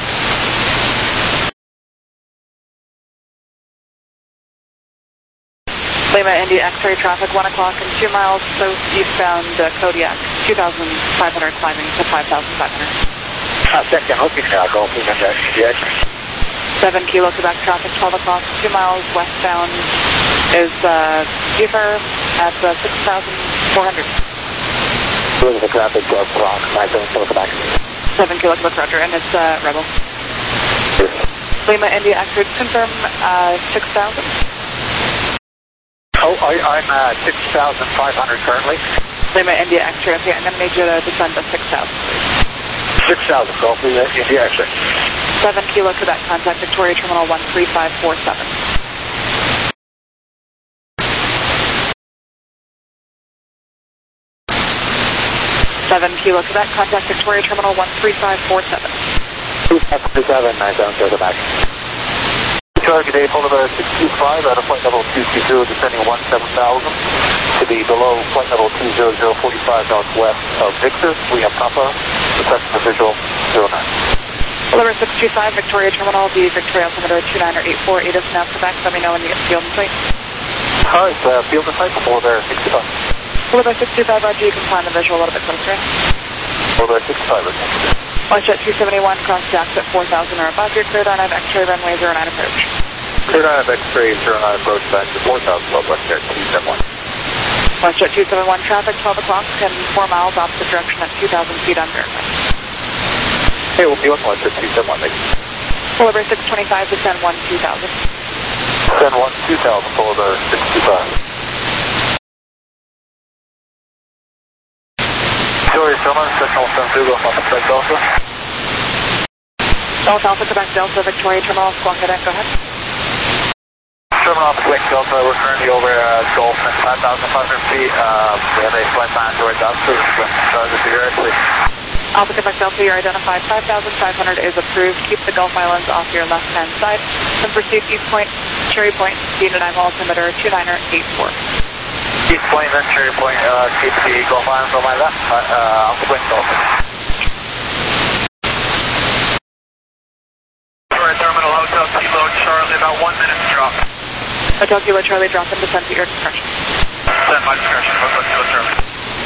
[SPEAKER 6] Lima India X-ray traffic, one o'clock and two miles southeastbound uh, Kodiak, two thousand five hundred climbing to five thousand five hundred.
[SPEAKER 7] Uh, second, looking at uh, Golf Lima India X-ray.
[SPEAKER 6] seven Kilo, Quebec traffic, twelve o'clock, two miles westbound is uh, G F R at uh, six thousand four hundred.
[SPEAKER 7] Looking at the traffic, twelve o'clock, nine seven, Quebec.
[SPEAKER 6] seven Kilo, Quebec, roger, and it's uh, Rebel. Lima India X-ray, confirm uh, six thousand.
[SPEAKER 7] Oh, I, I'm at uh, six thousand five hundred currently.
[SPEAKER 6] Lima India X-ray, okay, I'm going to need you to descend to six thousand.
[SPEAKER 7] six thousand, Golf Lima India X-ray.
[SPEAKER 6] seven Kilo, Quebec, contact Victoria Terminal one three five four seven. seven Kilo, Quebec, contact Victoria Terminal one three five four seven.
[SPEAKER 7] two five four seven, nine seven, Quebec. Good day, phone number six two five, out of flight level two two zero, descending one seven thousand to the below flight level two zero zero forty five northwest of Victor. We have Papa, requesting the visual zero nine.
[SPEAKER 6] Deliver six two five, Victoria Terminal, the Victoria altimeter two nine eight four, ATIS now Quebec, let me know when you get field and sight.
[SPEAKER 7] Alright, uh, field and sight, forward there, six two five.
[SPEAKER 6] Deliver six two five, Roger, you can find the visual a little bit closer.
[SPEAKER 7] Forward there, six two five,
[SPEAKER 6] Watchjet two seventy-one, cross jacks at four thousand or above, you're cleared on an X-ray runway zero nine approach.
[SPEAKER 7] Cleared on an X-ray zero nine approach back to four thousand, West Air two seventy-one.
[SPEAKER 6] Watchjet two seventy-one, traffic twelve o'clock and four miles opposite direction at two thousand feet under.
[SPEAKER 7] Hey, we'll be on Watchjet two seventy-one, thank you.
[SPEAKER 6] Deliver six twenty-five, descend one two thousand.
[SPEAKER 7] Descend one two thousand, forward there, six two five. Victoria Terminal, Signal San Diego, Alpha Quebec Delta.
[SPEAKER 6] South Alpha Quebec Delta, Victoria Terminal, squawk head, go ahead.
[SPEAKER 7] Terminal Alpha Quebec Delta, we're currently over uh, Gulf at five thousand five hundred feet. Uh, we have a flight plan towards us, so we're going to start with the air, please.
[SPEAKER 6] Alpha Quebec Delta, you're identified. five thousand five hundred is approved. Keep the Gulf Islands off your left-hand side. Then proceed East Point, Cherry Point, speed to nine mile altimeter two niner eight four.
[SPEAKER 7] East Point, then Cherry Point, uh, keep the Gulf Islands on my left, uh, Alpha Quebec Delta.
[SPEAKER 2] Terminal Hotel Kilo Charlie, about one minute to drop.
[SPEAKER 6] Hotel Kilo Charlie, drop and descend to your discretion.
[SPEAKER 2] Send my discretion, Hotel Kilo Charlie.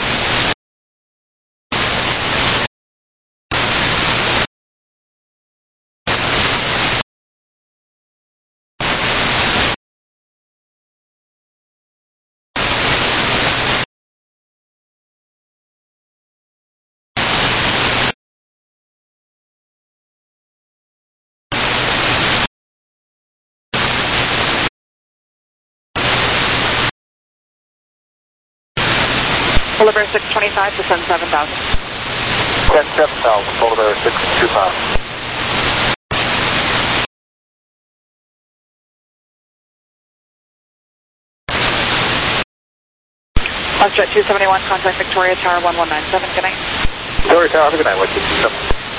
[SPEAKER 6] Polar Bear six twenty-five, descend seven thousand.
[SPEAKER 7] ten seven thousand, Polar Bear six twenty-five.
[SPEAKER 6] Foxtrot two seventy-one, contact Victoria Tower one one nine seven, good night.
[SPEAKER 7] Victoria Tower, good night, one two seven.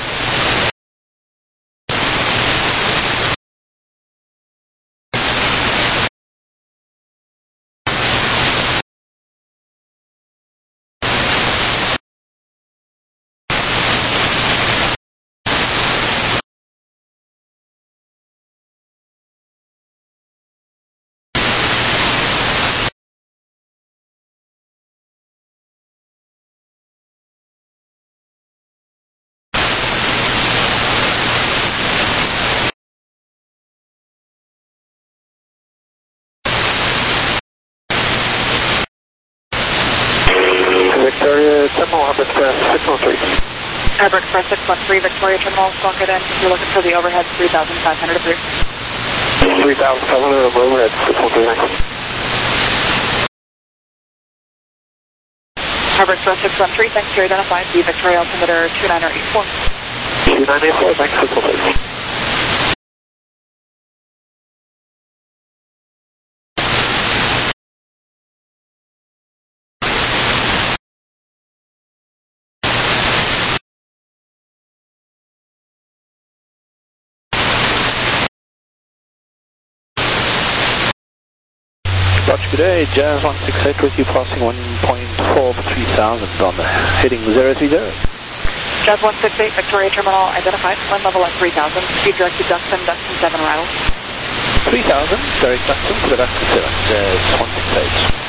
[SPEAKER 7] Victoria Terminal, Harbor Express six one three.
[SPEAKER 6] Harbor Express six one three, Victoria Terminal, Squawka in. You're looking for the overhead three thousand five hundred approved.
[SPEAKER 7] three thousand five hundred overhead six one three.
[SPEAKER 6] Harbor Express six one three, thanks, you're identified. The Victoria altimeter two niner eight four.
[SPEAKER 7] two nine eight four, thanks, six one three.
[SPEAKER 8] Roger, good day, Jazz one six eight with you, passing one point four for three thousand on the heading zero three zero.
[SPEAKER 6] Jazz one six eight, Victoria Terminal, identified. One level at three thousand. Speed direct to Duxton, Duxton seven arrival.
[SPEAKER 8] three thousand, direct Duxton to the Duxton seven, Jazz one six eight.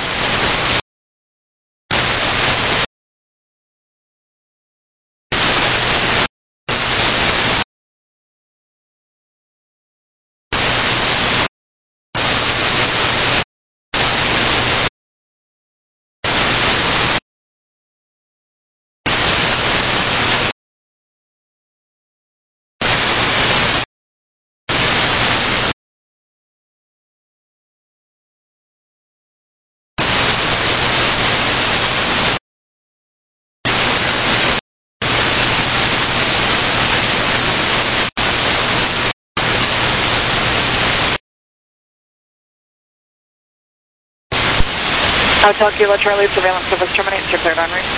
[SPEAKER 6] Hotel Kilo Charlie, surveillance service terminates, you're cleared en route.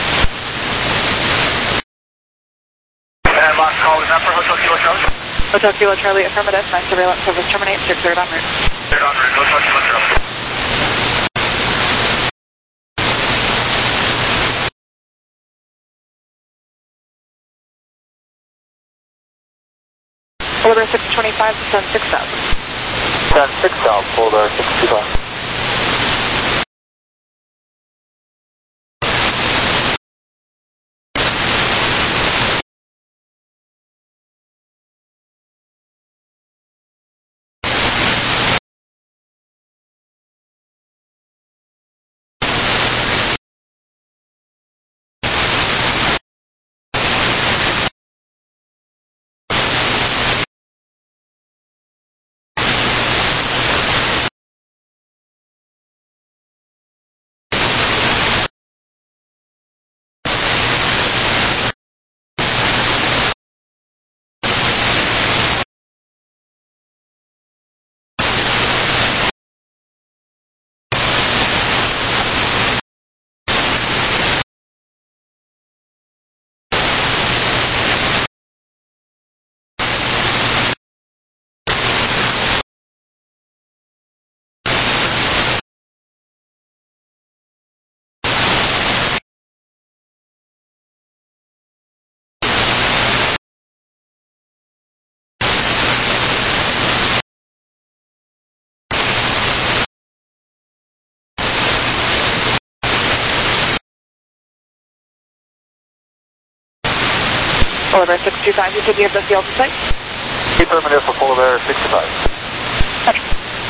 [SPEAKER 2] And last call is after Hotel Kilo Charlie.
[SPEAKER 6] Hotel Kilo Charlie, affirmative. My surveillance service terminates, you're cleared en route.
[SPEAKER 2] Cleared en route, Hotel Kilo Charlie.
[SPEAKER 6] Polar Bear six twenty-five, descend six thousand.
[SPEAKER 7] ten six thousand, Polar Bear six twenty-five.
[SPEAKER 6] Polar Bear six two five, you said you have the field in sight?
[SPEAKER 7] Affirmative for Polar Bear six two five.
[SPEAKER 6] Roger.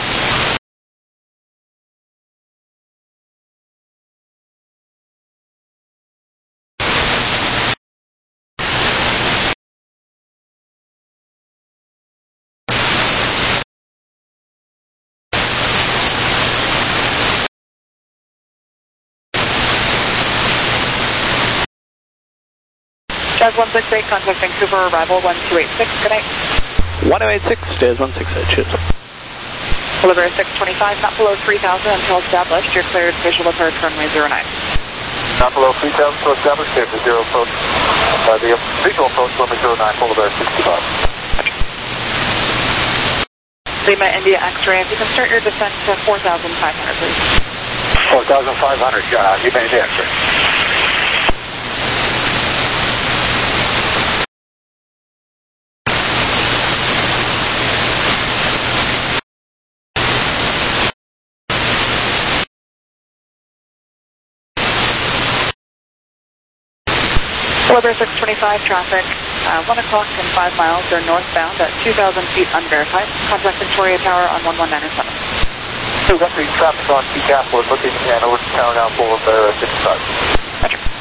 [SPEAKER 6] Jazz one six eight, contact Vancouver, arrival one two eight six, good night.
[SPEAKER 8] one oh eight six, Jazz one six eight, cheers.
[SPEAKER 6] Polar Bear six twenty-five, not below three thousand until established. You're cleared visual approach runway zero nine.
[SPEAKER 7] Not below three thousand to establish, clear for zero approach. Uh, the visual approach, runway zero nine, Polar Bear six two five.
[SPEAKER 6] Lima India X-ray, if you can start your descent to four thousand five hundred, please.
[SPEAKER 7] four thousand five hundred, uh, Lima India X-ray.
[SPEAKER 6] Polar Bear six twenty-five traffic, uh, one o'clock and five miles, they're northbound at two thousand feet unverified. Contact Victoria Tower on one one nine seven.
[SPEAKER 7] We've got the traffic on P CAP, we're looking and over to tower now, Polar Bear six five.
[SPEAKER 6] Roger.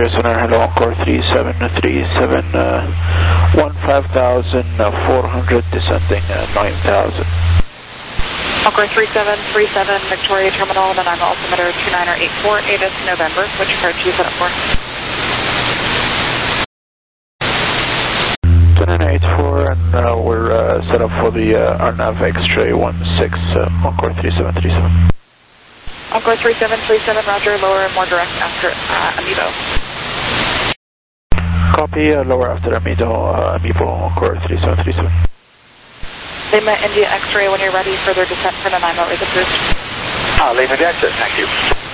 [SPEAKER 8] Center, hello, Encore three seven three seven, uh, one five thousand four hundred, descending uh, nine thousand.
[SPEAKER 6] Encore three seven three seven, Victoria Terminal, then I'm altimeter two nine eight four, ATIS November. Which approach do you set up for?
[SPEAKER 8] two nine eight four, and uh, we're uh, set up for the uh, R N A V X-ray one six, uh, Encore three seven three seven.
[SPEAKER 6] Encore three seven three seven, roger, lower and more direct after uh, Amiibo.
[SPEAKER 8] Copy, uh, lower after Amiibo, uh, Amiibo, Encore three seven three seven.
[SPEAKER 6] Lima India X-ray, when you're ready, further descent for Nanaimo is approved.
[SPEAKER 3] Ah, Lima India X-ray, thank you.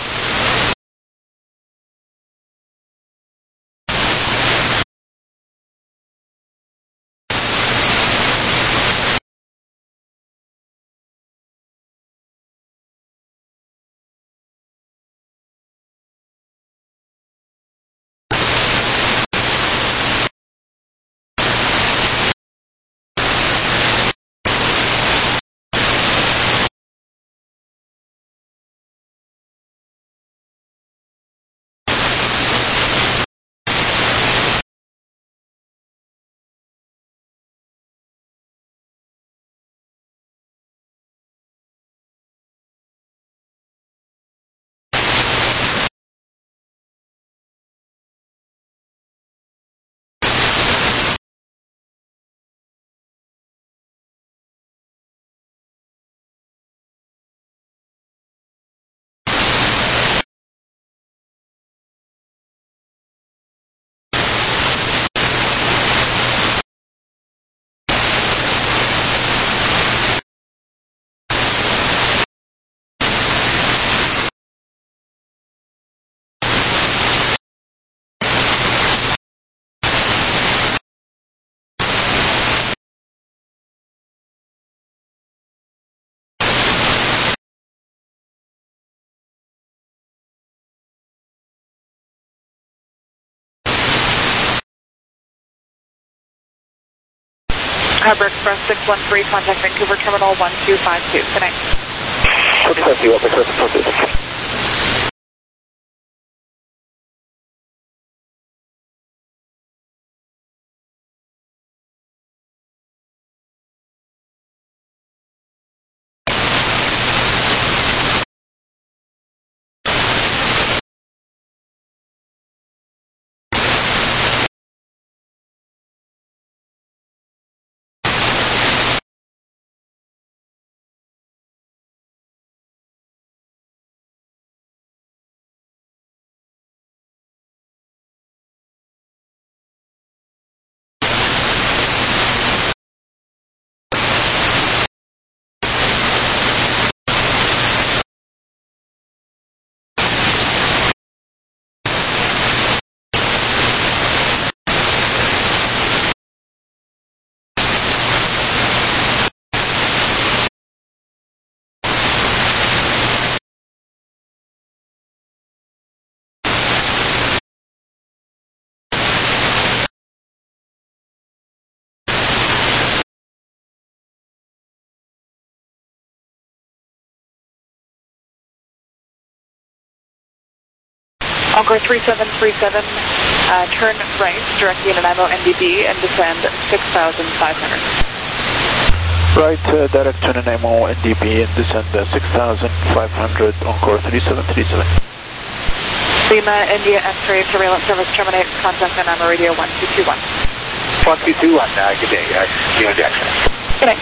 [SPEAKER 6] Harbor Express six one three, contact Vancouver Terminal one two five two. Good night.
[SPEAKER 3] Thank you, Officer.
[SPEAKER 6] Encore three seven three seven, uh, turn right, directly into Nanaimo N D B and descend six thousand five hundred.
[SPEAKER 8] Right, uh, direct to Nanaimo N D B and descend uh, six thousand five hundred, Encore three seven three seven.
[SPEAKER 6] Lima India X-ray surveillance service terminate, contact Nanaimo radio one two two one.
[SPEAKER 3] one two two one, uh, good day, uh, Lima Jackson.
[SPEAKER 6] Good night.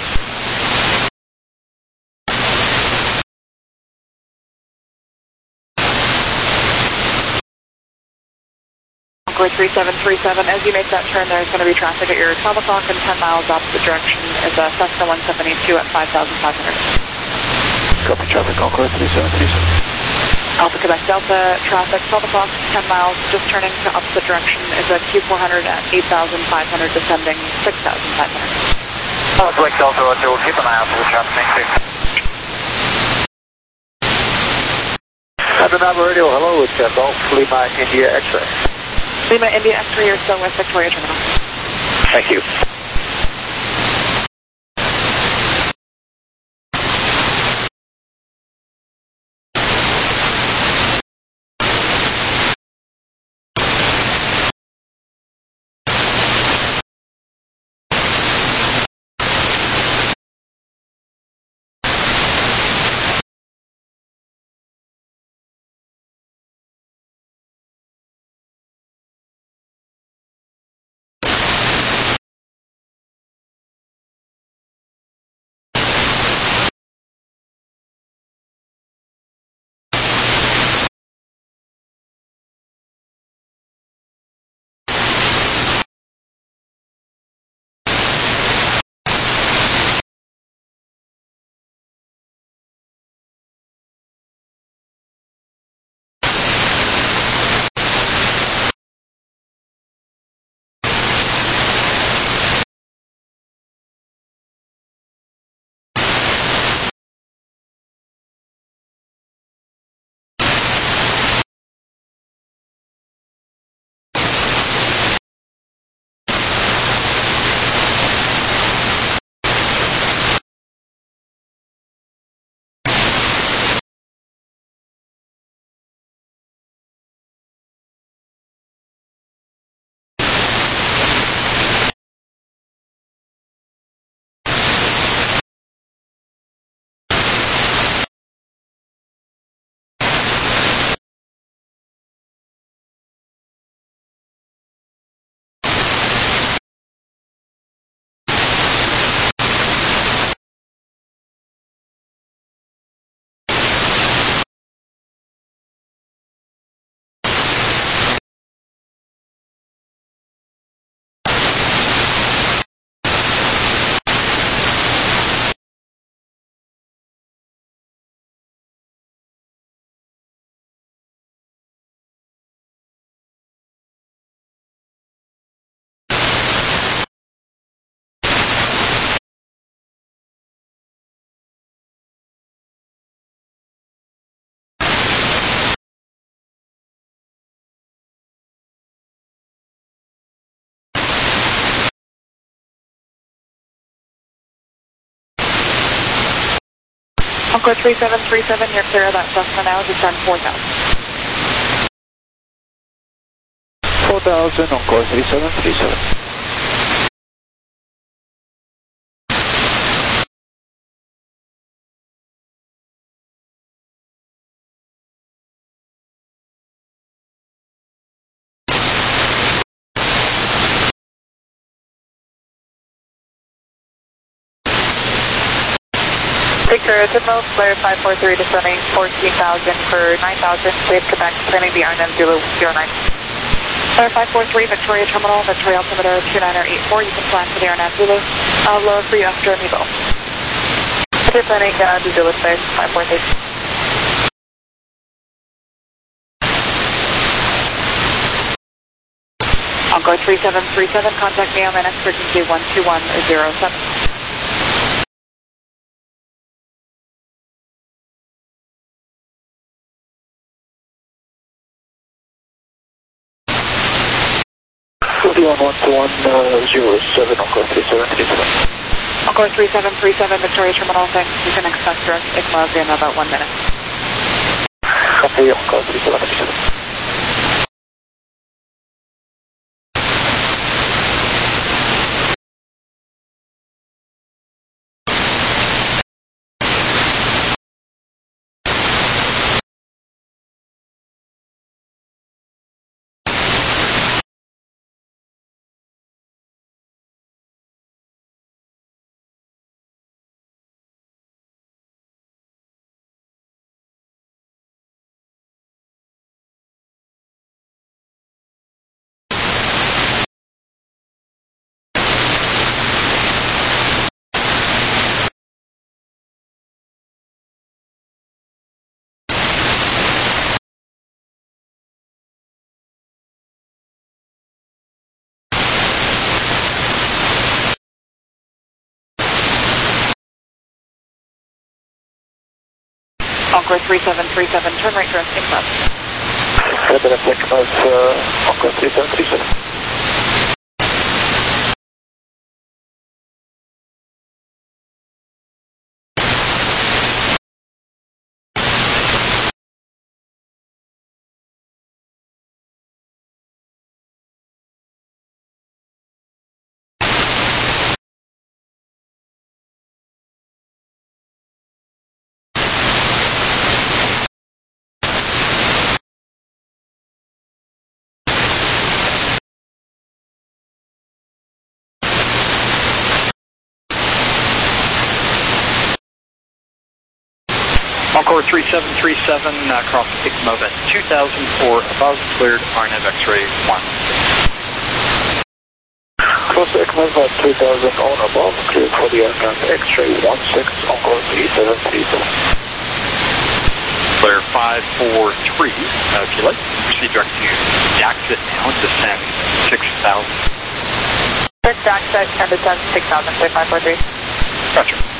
[SPEAKER 6] Encore three seven three seven, as you make that turn, there's going to be traffic at your twelve o'clock and ten miles opposite direction is a Cessna one seventy-two at five thousand five hundred.
[SPEAKER 8] Copy traffic, Encore three seven three seven.
[SPEAKER 6] Alpha Quebec Delta traffic, twelve o'clock, ten miles, just turning to opposite direction is a Q four hundred at eight thousand five hundred, descending six thousand five hundred.
[SPEAKER 3] Alpha Quebec Delta, Roger, we'll keep an eye out for the traffic, thank you. Nanaimo radio, hello, it's uh, Golf Lima India X-ray.
[SPEAKER 6] Lima India X-ray, you're still with Victoria Terminal.
[SPEAKER 3] Thank you.
[SPEAKER 6] Encore three seven three seven, you're clear of that Cessna now, descend four thousand.
[SPEAKER 8] four thousand, Encore three seven three seven.
[SPEAKER 6] Victoria Terminal, Flare five four three descending fourteen thousand for nine thousand, safe Quebec, descending the R N M Zulu zero nine. Flare five four three, Victoria Terminal, Victoria altimeter two niner eight four, you can plan for the R N M Zulu, uh, lower for you after Amigo. Descending uh, the Zulu space, five four three. Encore three seven three seven, contact me on my next frequency one two one zero seven.
[SPEAKER 8] one one two one zero seven, Encore three seven three seven.
[SPEAKER 6] Encore three seven three seven, Victoria Terminal, thanks. You can expect direct I C M A in about one minute.
[SPEAKER 8] Copy, Encore three seven three seven.
[SPEAKER 6] Encore three seven three seven, turn right direct I C M A.
[SPEAKER 8] Got that I C M A, Encore three seven three seven.
[SPEAKER 9] Encore three seven three seven, uh, cross I C M A at two thousand four above, cleared R N A V X-ray one.
[SPEAKER 8] Cross I C M A at two thousand on above, cleared for the R N A V X-ray one six, Encore three seven three seven.
[SPEAKER 9] Flare five four three, uh, if you like, proceed direct to Jackson now, descend six thousand.
[SPEAKER 6] Jackson and descend six thousand, clear five four three.
[SPEAKER 9] Gotcha.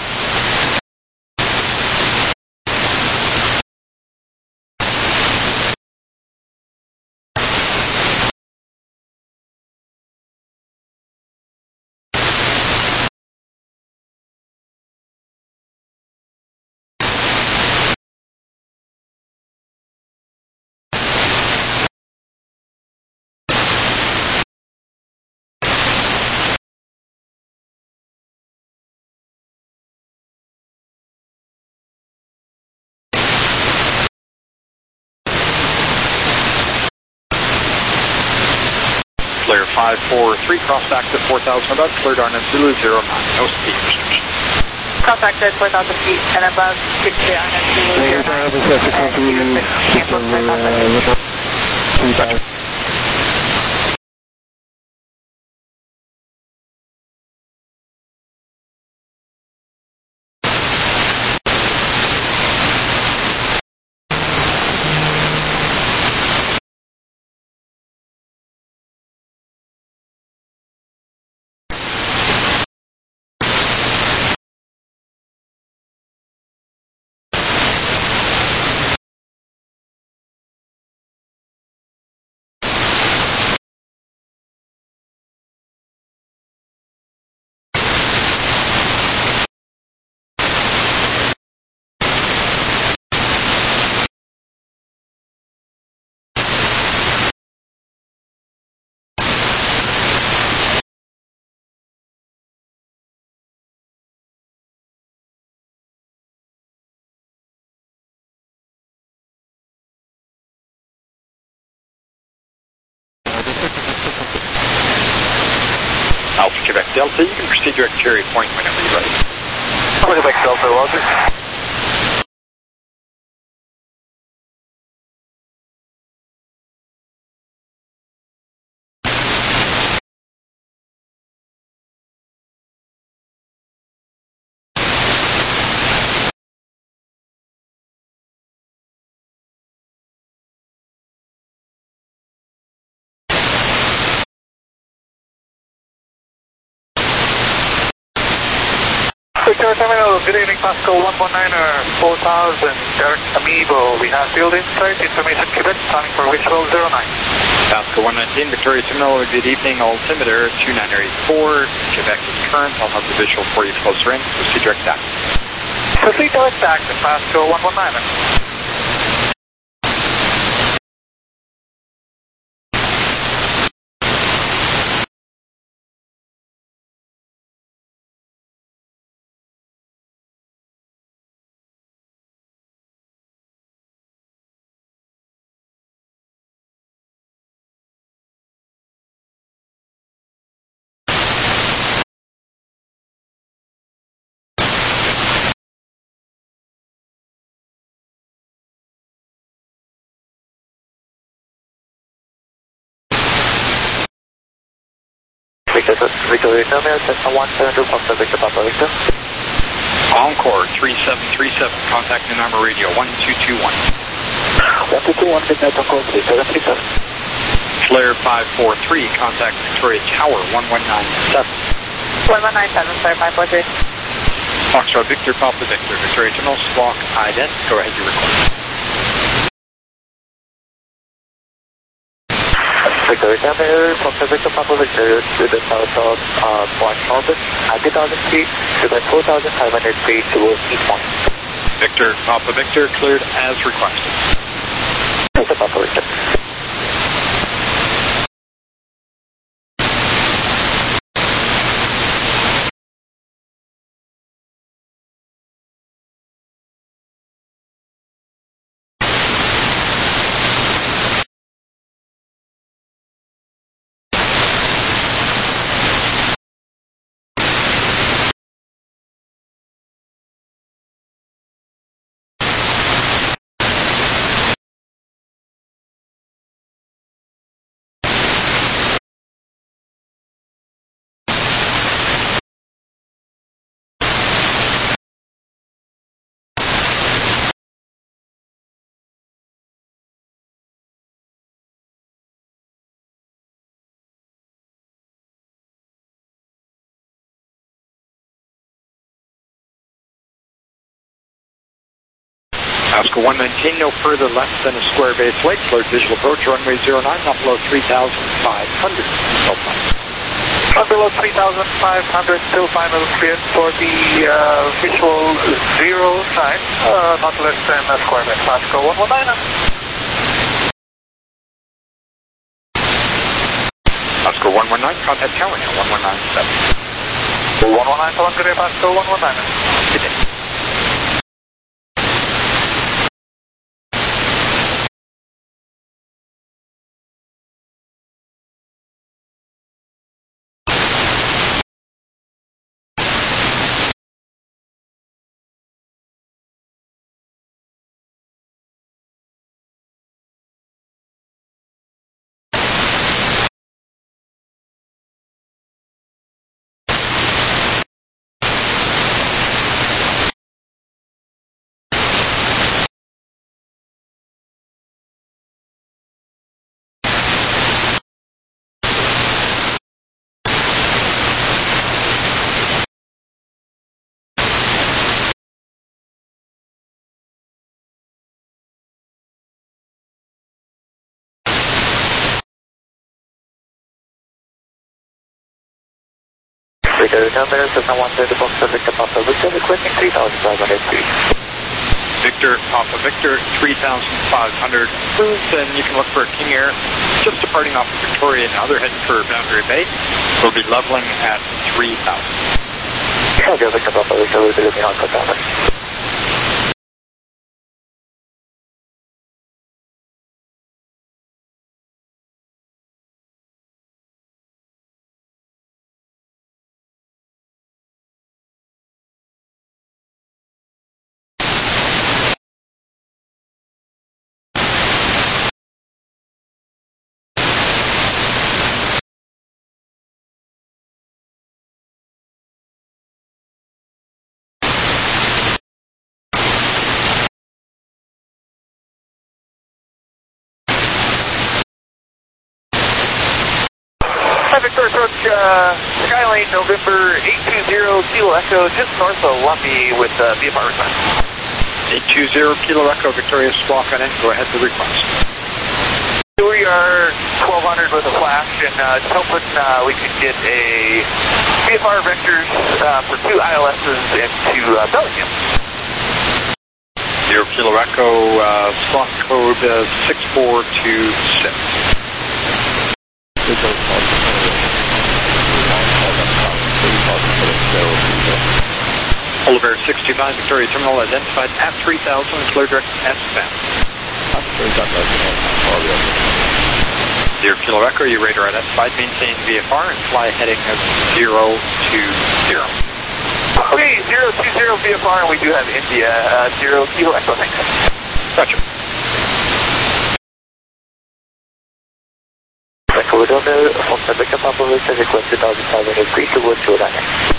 [SPEAKER 9] Flare five four three, cross back to four thousand above, cleared R N A V Zulu zero nine, no speed restriction.
[SPEAKER 6] Cross back to four thousand feet and above, speed to R N A V Zulu zero nine.
[SPEAKER 9] Gotcha. Delta. You can proceed direct Cherry Point whenever you're ready.
[SPEAKER 2] Quebec Delta, Roger. Victoria Terminal, good evening, Pascal one one niner, four thousand, Derek Amiibo. We have field insight, information Quebec, planning for visual zero nine.
[SPEAKER 9] Pascal one nineteen, Victoria Terminal, good evening, altimeter two nine eight four, Quebec is current, I'll have the visual for you closer in, proceed direct taxi.
[SPEAKER 2] Proceed direct taxi, Pascal one one niner. Victoria Terminal, Cessna one seven two, Foxtrot Victor Papa Victor.
[SPEAKER 9] Encore three seven three seven, contact the number radio one two two one.
[SPEAKER 3] one two two one, midnight on call three seven three seven.
[SPEAKER 9] Flare five four three, contact Victoria Tower one one nine seven.
[SPEAKER 6] one one nine seven, Flare five four three.
[SPEAKER 9] Foxtrot Victor Papa Victor, Victoria Terminal, squawk ident, go ahead, you record.
[SPEAKER 3] Victoria Terminal, Foxtrot Victor Papa Victor, to the south of uh, Point Orbit, ninety thousand feet, to the four thousand five hundred feet towards East Point.
[SPEAKER 9] Victor Papa Victor, cleared as requested.
[SPEAKER 3] Victor Papa Victor.
[SPEAKER 9] Pascal one nineteen, no further left than a square base weight, cleared visual approach, runway zero nine, not below three thousand five hundred.
[SPEAKER 2] Not below three thousand five hundred, still final cleared for the uh, visual zero nine, uh, not less than a square base, Pascal one one niner.
[SPEAKER 9] Pascal one one nine, contact tower now, one one nine seven.
[SPEAKER 2] one one nine seven, good day, Pascal one one niner.
[SPEAKER 9] Good day.
[SPEAKER 3] Victoria Terminal, Cessna one seven two, Foxtrot Victor Papa Victor, requesting three thousand five hundred feet.
[SPEAKER 9] Victor Papa Victor, three thousand five hundred approved, and you can look for a King Air just departing off of Victoria and other heading for Boundary Bay. We'll be leveling at three thousand.
[SPEAKER 3] Okay, Victor Papa Victor, we'll be looking on contact.
[SPEAKER 2] Hi, Victor Approach, uh, Skylane, November eight two zero Kilo Echo, just north of Lumpy with uh, V F R request.
[SPEAKER 9] eight two zero Kilo Echo, Victoria Squawk on in. Go ahead with the request.
[SPEAKER 2] We are twelve hundred with a flash, and uh, just hoping uh, we could get a V F R vectors uh, for two I L S's into uh, Bellingham.
[SPEAKER 9] Zero Kilo Echo, uh, squawk code uh, six four two six. Polar Bear six two five, Victoria Terminal identified at three thousand, clear direct S-band. Zero Kilo Echo, you radar identified, maintain V F R and fly heading of zero two zero.
[SPEAKER 2] Okay, zero two zero V F R, and we do have India, uh, zero Kilo Echo, thanks.
[SPEAKER 9] Gotcha.
[SPEAKER 3] Echo Donor, from the Becca Papa Victor, request two thousand five hundred feet towards Jordan.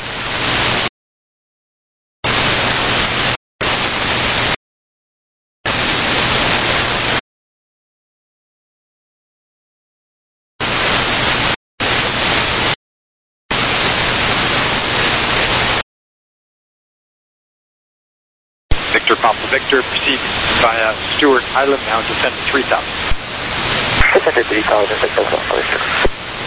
[SPEAKER 9] Victor Papa Victor, proceed via Stewart Island, now descend to three thousand.
[SPEAKER 3] Descend to three thousand, Victor Papa Victor.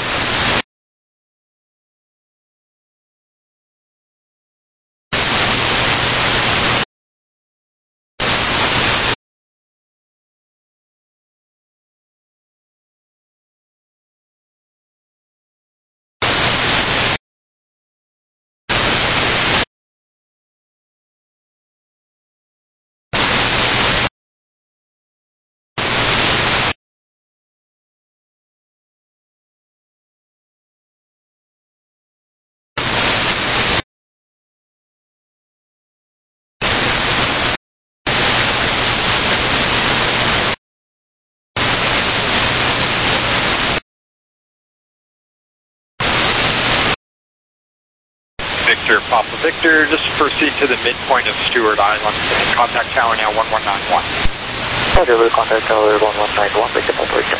[SPEAKER 9] Victor Papa Victor, just proceed to the midpoint of Stewart Island. Contact tower now one one nine one.
[SPEAKER 3] Roger, we'll contact tower one one nine one, Victor Papa Victor.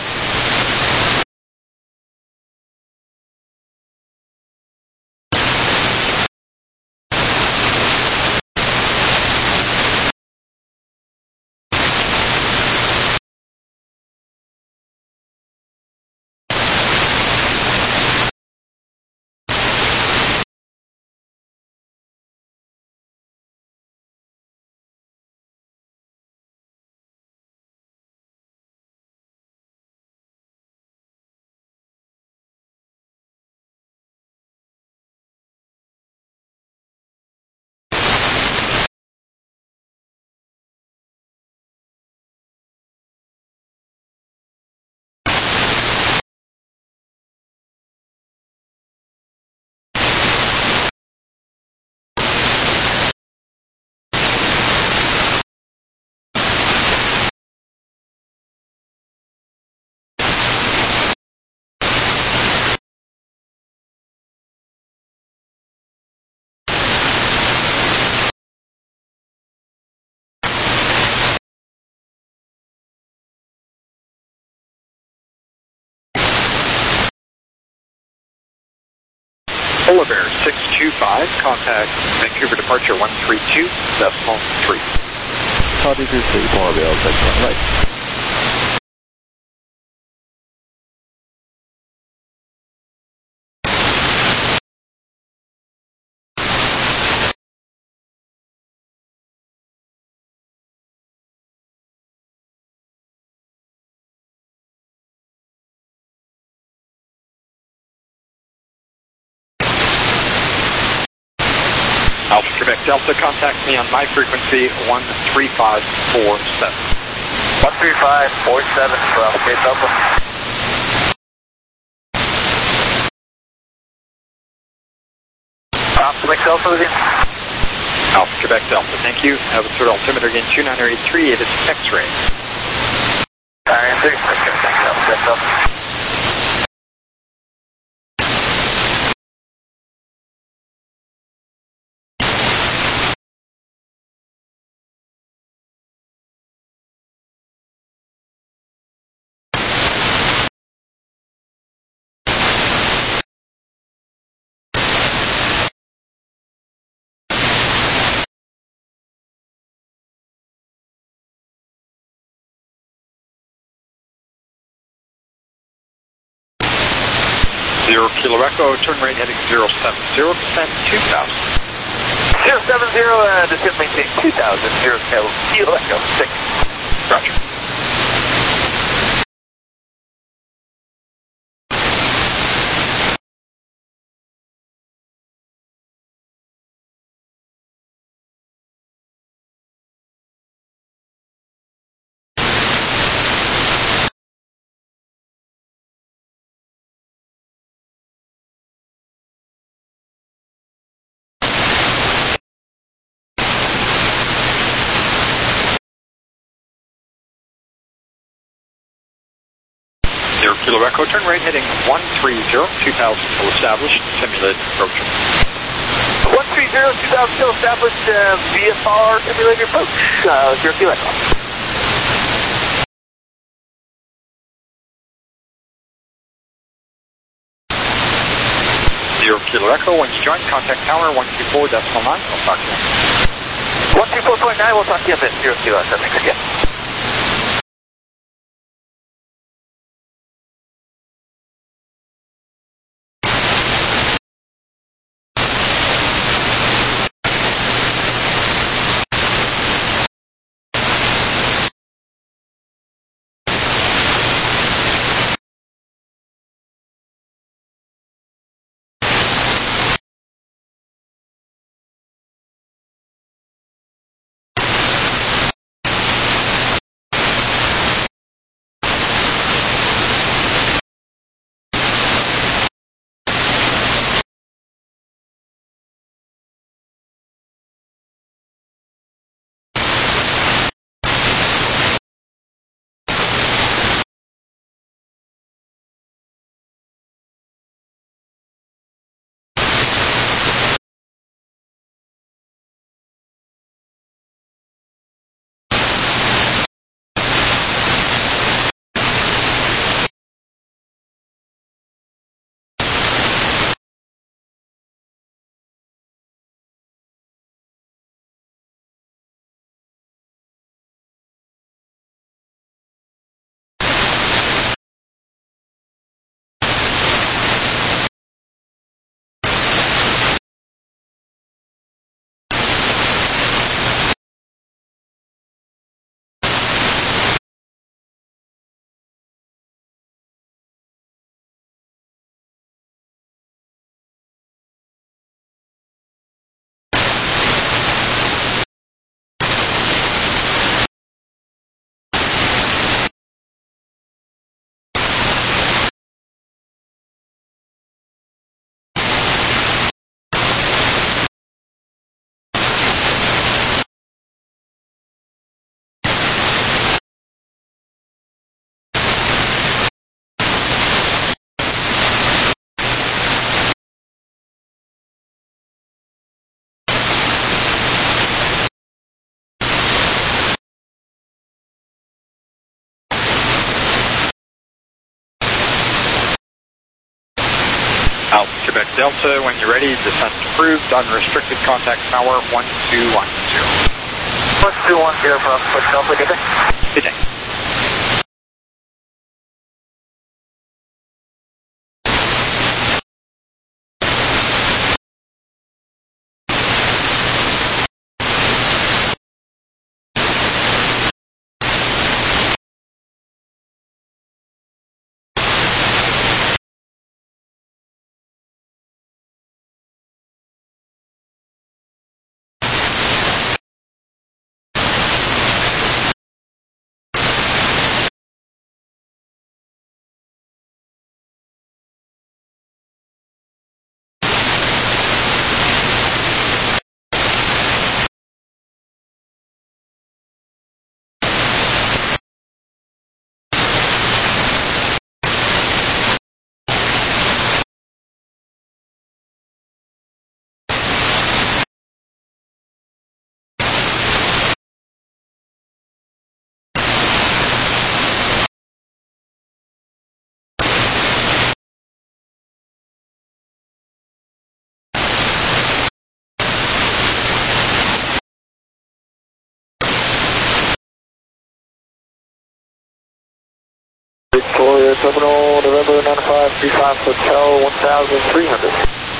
[SPEAKER 9] Polar Bear six two five, contact Vancouver departure one three two, decimal three.
[SPEAKER 4] Copy two three, Polar Bear, take one right.
[SPEAKER 9] Alpha Quebec Delta, contact me on my frequency one three five four seven.
[SPEAKER 2] one three five four seven for Alpha Quebec Delta. Alpha Quebec Delta with you.
[SPEAKER 9] Alpha Quebec Delta, thank you. Have a third altimeter again, two nine eight three, it is X-ray.
[SPEAKER 2] nine three, thank you, Alpha Quebec Delta.
[SPEAKER 9] Zero Kilo Echo, turn right heading zero seven zero, descend two thousand.
[SPEAKER 3] zero seven zero, uh, descend maintain two thousand, zero Kilo Echo, six.
[SPEAKER 9] Roger. Zero Kilo Echo, turn right heading one three zero, two thousand still established, simulated approach.
[SPEAKER 3] one three zero, two thousand still established, uh, V F R simulated approach, uh, Zero Kilo Echo.
[SPEAKER 9] Zero Kilo Echo, when you join, contact tower one two four decimal nine, I'll talk to you.
[SPEAKER 3] one two four point nine, we'll talk to you a bit, Zero Kilo Echo, thanks again.
[SPEAKER 9] Alpha Quebec Delta, when you're ready, descent approved, unrestricted, contact tower one two one zero.
[SPEAKER 3] one two one zero from Quebec Delta, good day.
[SPEAKER 9] Good day.
[SPEAKER 3] Victoria Terminal, November nine five three five Hotel one thousand three hundred.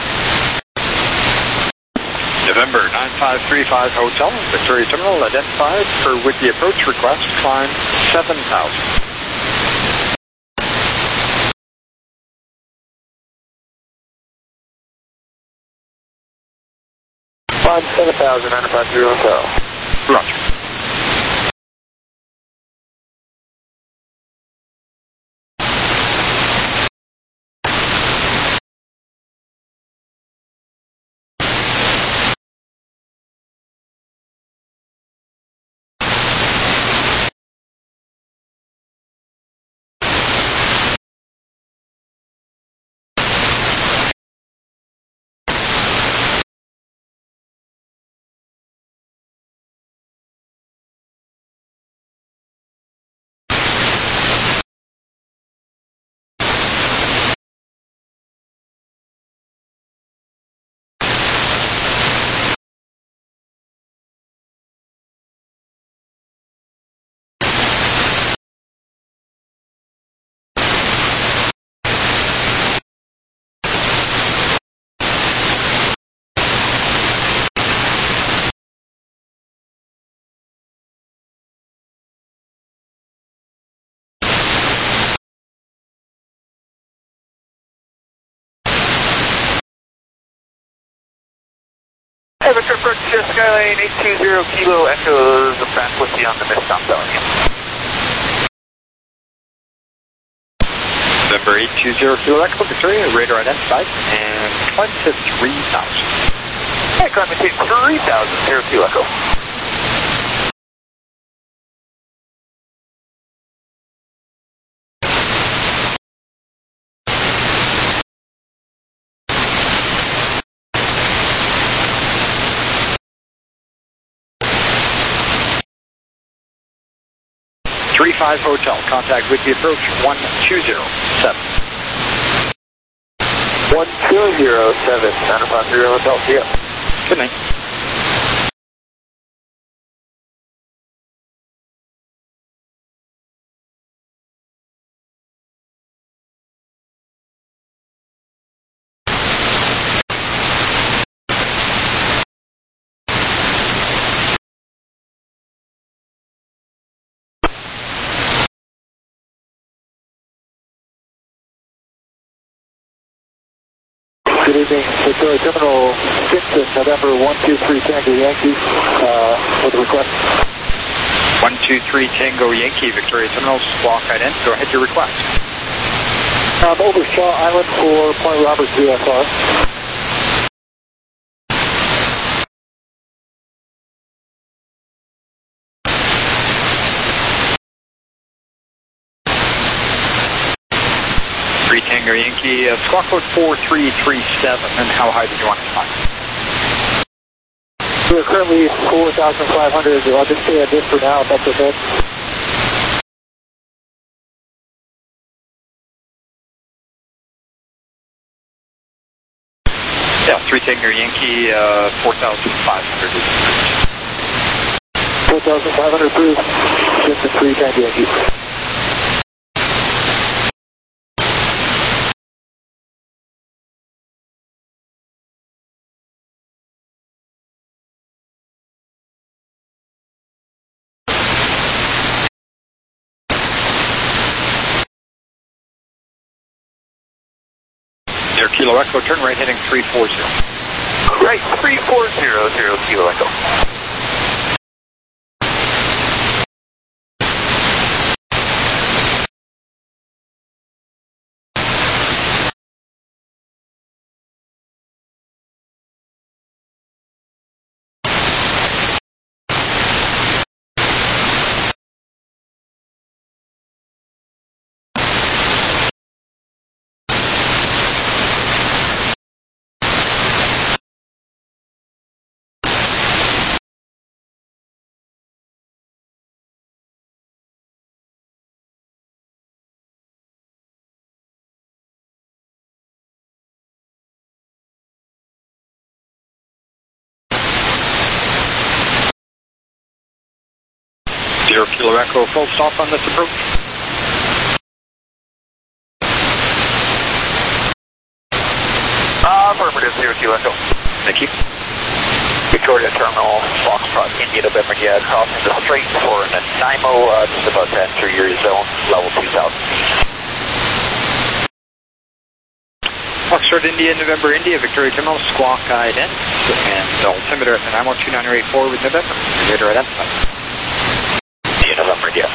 [SPEAKER 9] November nine five three five Hotel, Victoria Terminal, identified for with the approach request, climb seven thousand.
[SPEAKER 3] Climb seven thousand, nine five three Hotel.
[SPEAKER 9] Roger.
[SPEAKER 3] Hey, Victor, Berkshire Skylane eight two zero Kilo Echoes, back with you on the missed, I'm telling you.
[SPEAKER 9] November eight two zero Kilo Echo, Victoria, radar identified, and climb to three thousand.
[SPEAKER 3] Hey, climb to three thousand, zero Kilo Echo.
[SPEAKER 9] three five Hotel, contact with the approach one two zero seven.
[SPEAKER 3] one two zero seven, nine five three Hotel, see ya.
[SPEAKER 9] Good night.
[SPEAKER 3] Good evening, Victoria Terminal, Kingston, November one two three Tango Yankee, uh, with a request.
[SPEAKER 9] one two three Tango Yankee, Victoria Terminal, squawk ident, go ahead, your request.
[SPEAKER 3] Um, over Shaw Island for Point Roberts V F R.
[SPEAKER 9] three Tango Yankee, uh, squawk code four three three seven, and how high did you want to fly?
[SPEAKER 3] We're currently four thousand five hundred, I'll just stay at this for now, if that's okay.
[SPEAKER 9] Yeah, three Tango Yankee, uh, four thousand five hundred.
[SPEAKER 3] four thousand five hundred approved, just a three Tango Yankee.
[SPEAKER 9] Air Kilo Echo, turn right heading three four zero.
[SPEAKER 3] Right, three four zero zero Kilo Echo.
[SPEAKER 9] Zero Kilo Echo, full stop on this approach.
[SPEAKER 7] Affirmative, zero Kilo Echo.
[SPEAKER 9] Thank you.
[SPEAKER 7] Victoria Terminal, Foxtrot, India, November, yeah, crossing the strait for Nanaimo, uh, just about to enter your zone, level two thousand.
[SPEAKER 9] Foxtrot, India, November, India, Victoria Terminal, squawk ident, and altimeter at Nanaimo two nine eight four with November. Radar identified.
[SPEAKER 7] India, November, yeah.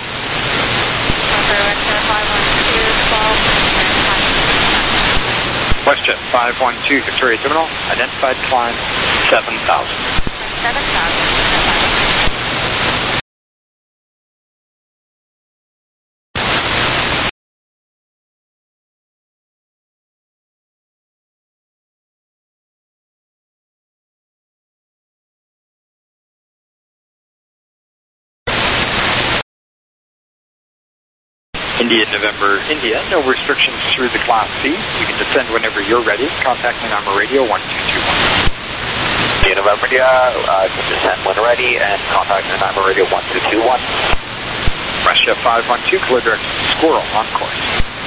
[SPEAKER 9] WestJet five one two, Victoria Terminal, identified climb seven thousand.
[SPEAKER 6] seven thousand.
[SPEAKER 9] India, November, India. No restrictions through the Class C. You can descend whenever you're ready. Contact Nanaimo Radio one two two one.
[SPEAKER 7] India, November, yeah, uh, can descend when ready, and contact Nanaimo Radio one two two one.
[SPEAKER 9] WestJet five one two, clear direct Squirrel on course.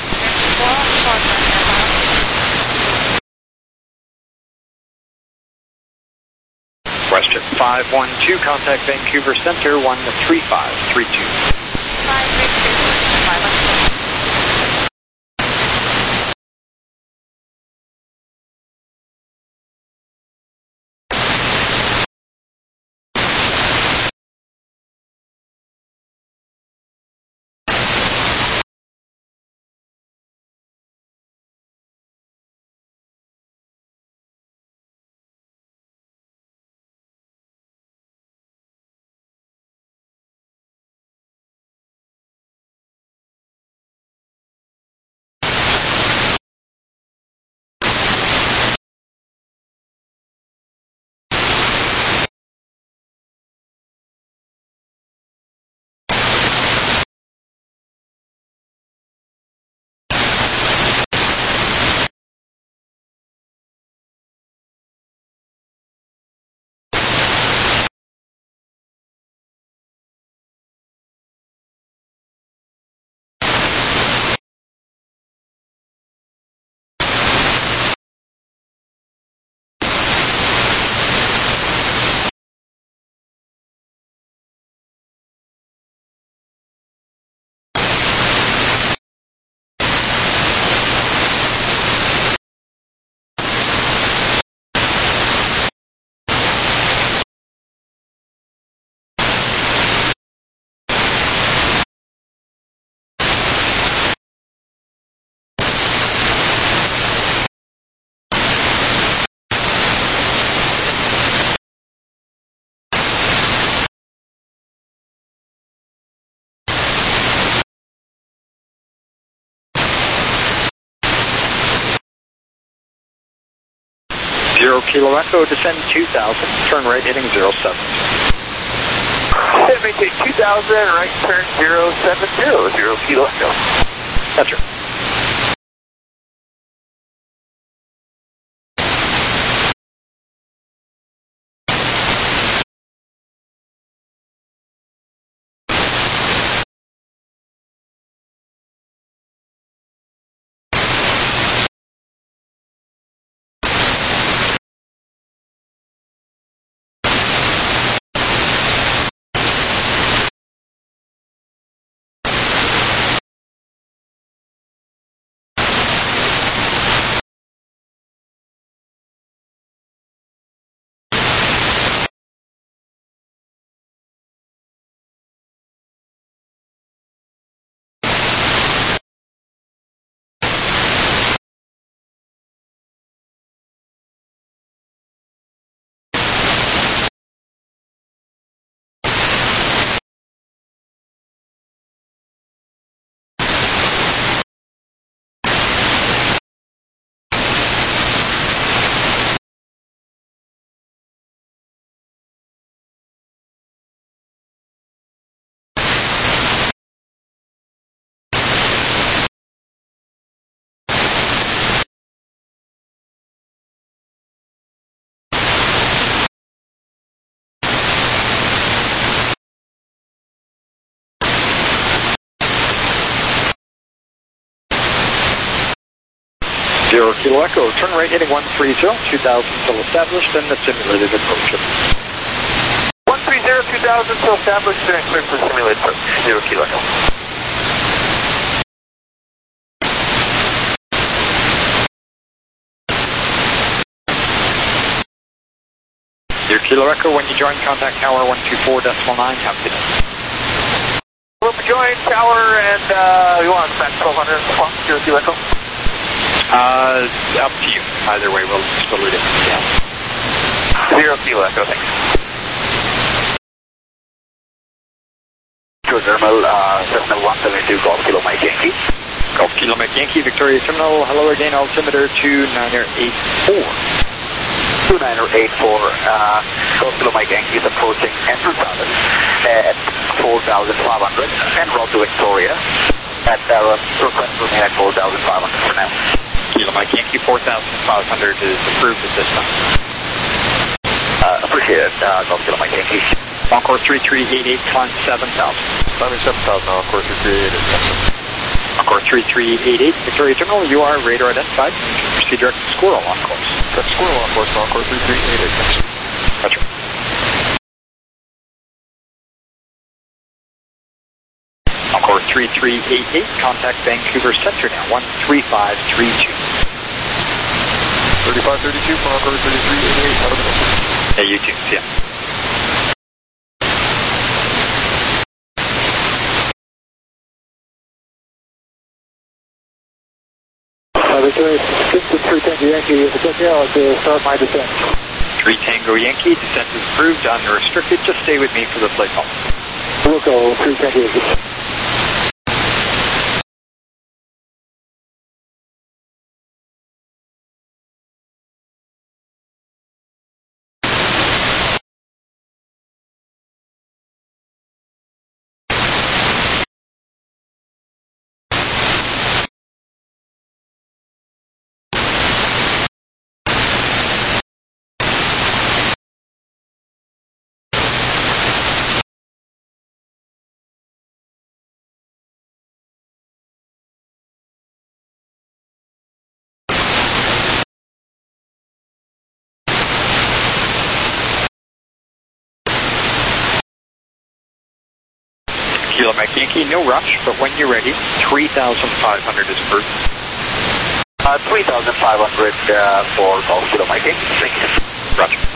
[SPEAKER 9] WestJet five one two, contact Vancouver Center one three five three two.
[SPEAKER 6] five three two, five one two.
[SPEAKER 9] Zero Kilo Echo, descend two thousand, turn right heading zero seven.
[SPEAKER 7] Maintain two thousand, right turn zero seven zero, zero Kilo Echo.
[SPEAKER 9] That's right. Zero Kilo Echo, turn right heading one three zero, two thousand still established, and the simulated approach.
[SPEAKER 7] one three zero, two thousand still established, and clear for simulated approach. Zero Kilo Echo.
[SPEAKER 9] Zero Kilo Echo, when you join contact tower one two four decimal nine, have a good day.
[SPEAKER 7] We'll join tower and uh, you want back twelve hundred o'clock, Zero Kilo Echo?
[SPEAKER 9] Uh, up to you. Either way, we'll split it in. Yeah.
[SPEAKER 7] Zero Kilo Echo, thanks. True Thermal, uh, Cessna one seventy-two, Golf Kilo Mike Yankee.
[SPEAKER 9] Golf Kilo Mike Yankee, Victoria Terminal, hello again, altimeter two niner eight four.
[SPEAKER 7] two niner eight four, uh, Golf Kilo Mike Yankee is approaching Andrew Palace at four thousand five hundred, and route to Victoria at uh, request remain at four thousand five hundred for now.
[SPEAKER 9] Kilo Mike Yankee four thousand five hundred is approved at this time.
[SPEAKER 7] Uh, appreciate it, uh, Golf Kilo Mike Yankee.
[SPEAKER 9] Encore three three eight eight, climb seven thousand.
[SPEAKER 4] Climbing seven thousand now, Encore three three eight eight.
[SPEAKER 9] Encore three three eight eight, Victoria Terminal, you are radar identified. Proceed direct to Squirrel on course.
[SPEAKER 4] Got Squirrel on course, Encore three three eight eight.
[SPEAKER 9] Roger. Encore three three eight eight, contact Vancouver Center now, one three five three two.
[SPEAKER 4] thirty-five thirty-two for Encore three three eight eight, out of the
[SPEAKER 9] Yeah, you too, yeah.
[SPEAKER 2] Uh, Victoria, this is three Tango Yankee. If it's okay, I'll uh, start my descent.
[SPEAKER 9] three Tango Yankee, descent is approved, unrestricted. Just stay with me for the flight call.
[SPEAKER 2] We'll go three Tango Yankee.
[SPEAKER 9] Kilo Mike Yankee, no rush, but when you're ready, three thousand five hundred is approved.
[SPEAKER 7] Uh, three thousand five hundred uh, for Golf Kilo Mike Yankee. Thank you.
[SPEAKER 9] Roger.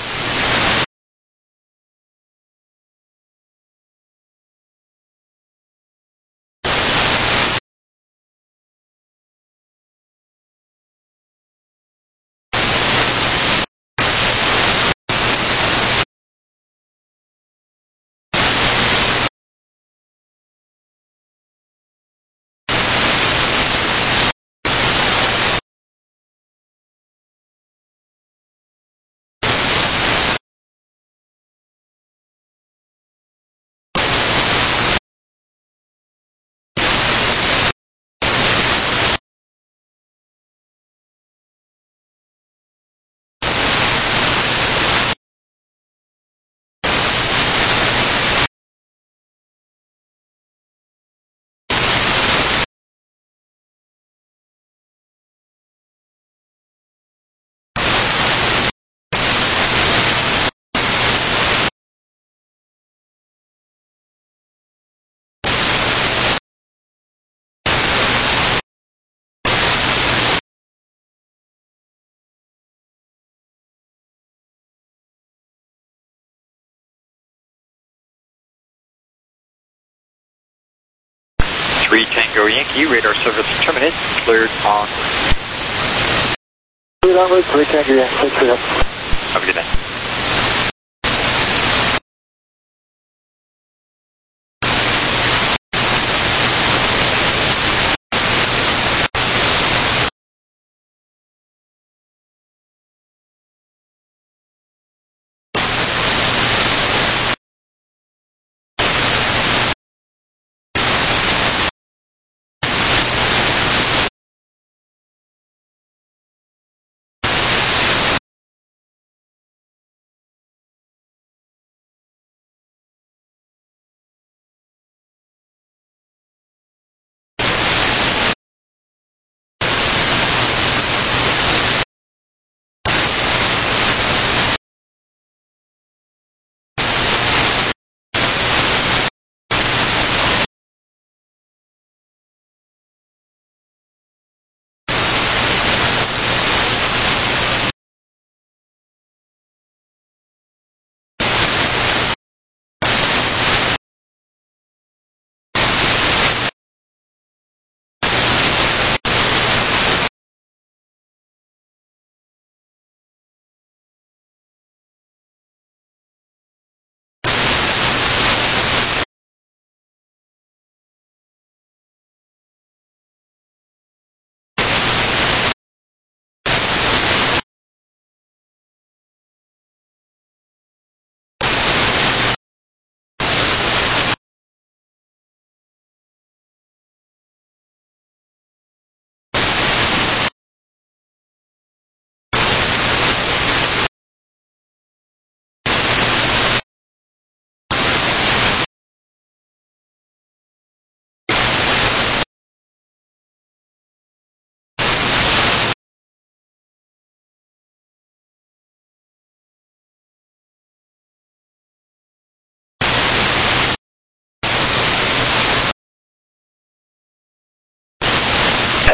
[SPEAKER 9] three Tango Yankee, radar service terminated, cleared on.
[SPEAKER 2] Cleared onward, three Tango Yankee, thanks for that.
[SPEAKER 9] Have a good day.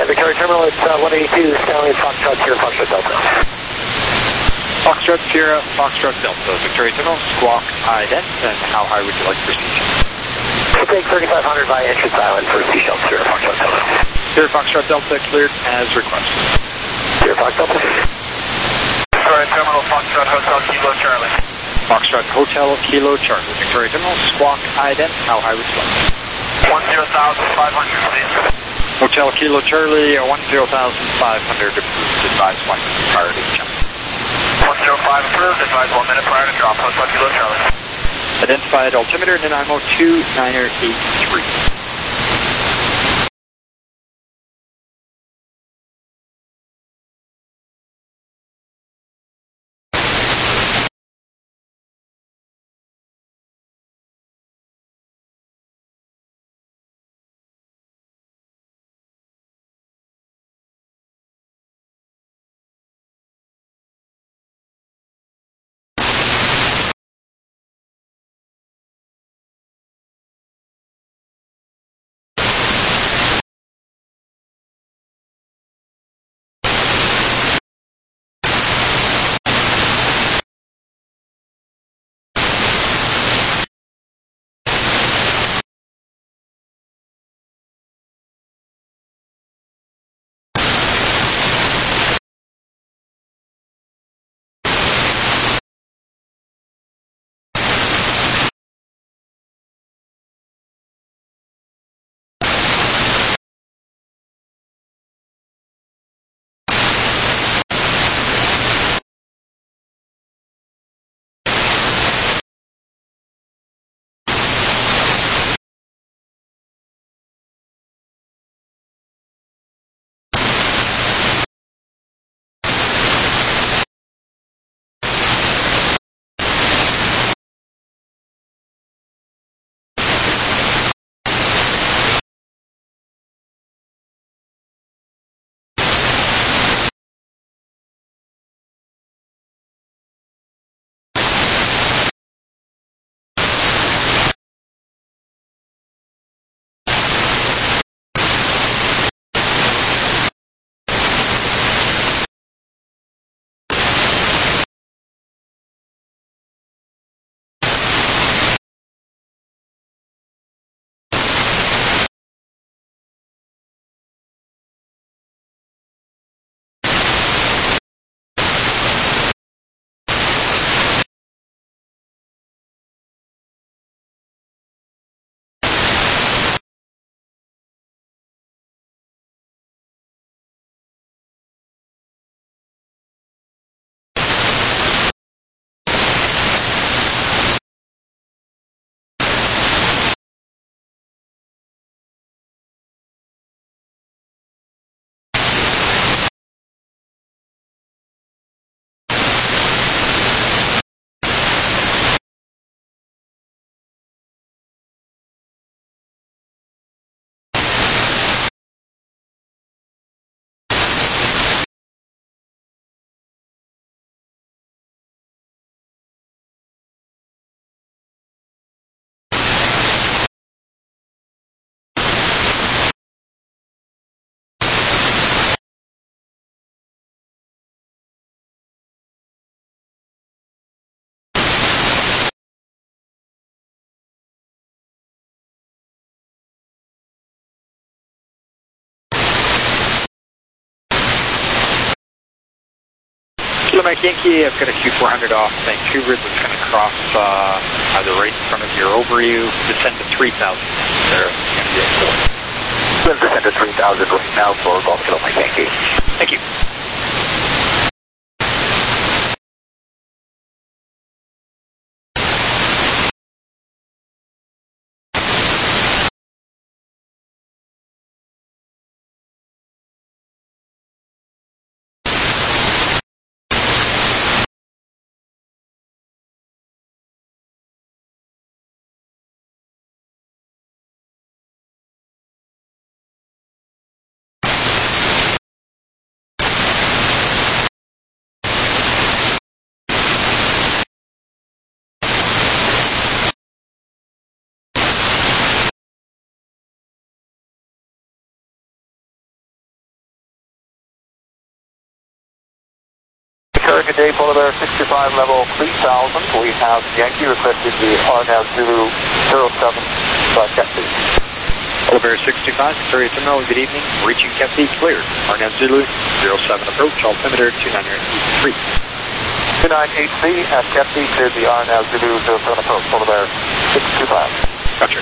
[SPEAKER 2] Victoria Terminal, it's uh, one eighty-two, Stanley Foxtrot, Sierra Foxtrot Delta.
[SPEAKER 9] Foxtrot, Sierra, Foxtrot Delta, Victoria Terminal, squawk ident, and how high would you like to proceed?
[SPEAKER 2] We'll take thirty-five hundred by entrance island for Seashell, Sierra Foxtrot Delta.
[SPEAKER 9] Sierra Foxtrot Delta cleared as requested.
[SPEAKER 2] Sierra Foxtrot Delta.
[SPEAKER 7] Victoria Terminal, Foxtrot Hotel, Kilo Charlie.
[SPEAKER 9] Foxtrot Hotel, Kilo Charlie, Victoria Terminal, squawk ident, how high would you like?
[SPEAKER 7] one zero thousand five hundred, please.
[SPEAKER 9] Hotel Kilo Charlie, one zero thousand five hundred, approved, advise one minute prior to jump.
[SPEAKER 7] one zero five approved, advise one minute prior to drop, Hotel Kilo Charlie.
[SPEAKER 9] Identified altimeter, Nanaimo two niner eight three. Kilo Mike Yankee, I've got a Q four hundred off Vancouver that's going to cross uh, either right in front of you or over you, descend to three thousand. There,
[SPEAKER 7] Let's descend to three thousand right now for Golf Kilo Mike Yankee.
[SPEAKER 9] Thank you.
[SPEAKER 7] Sir, good day, Polar Bear sixty-five, level three thousand. We have Yankee requested the R N A V Zulu zero seven by Captain.
[SPEAKER 9] Polar Bear sixty-five, Victoria Terminal, good evening. Reaching Captain, cleared. R N A V Zulu zero seven approach, altimeter two nine eight three.
[SPEAKER 7] two nine eight three at Captain, cleared the R N A V Zulu zero seven approach, Polar Bear sixty-five.
[SPEAKER 9] Gotcha.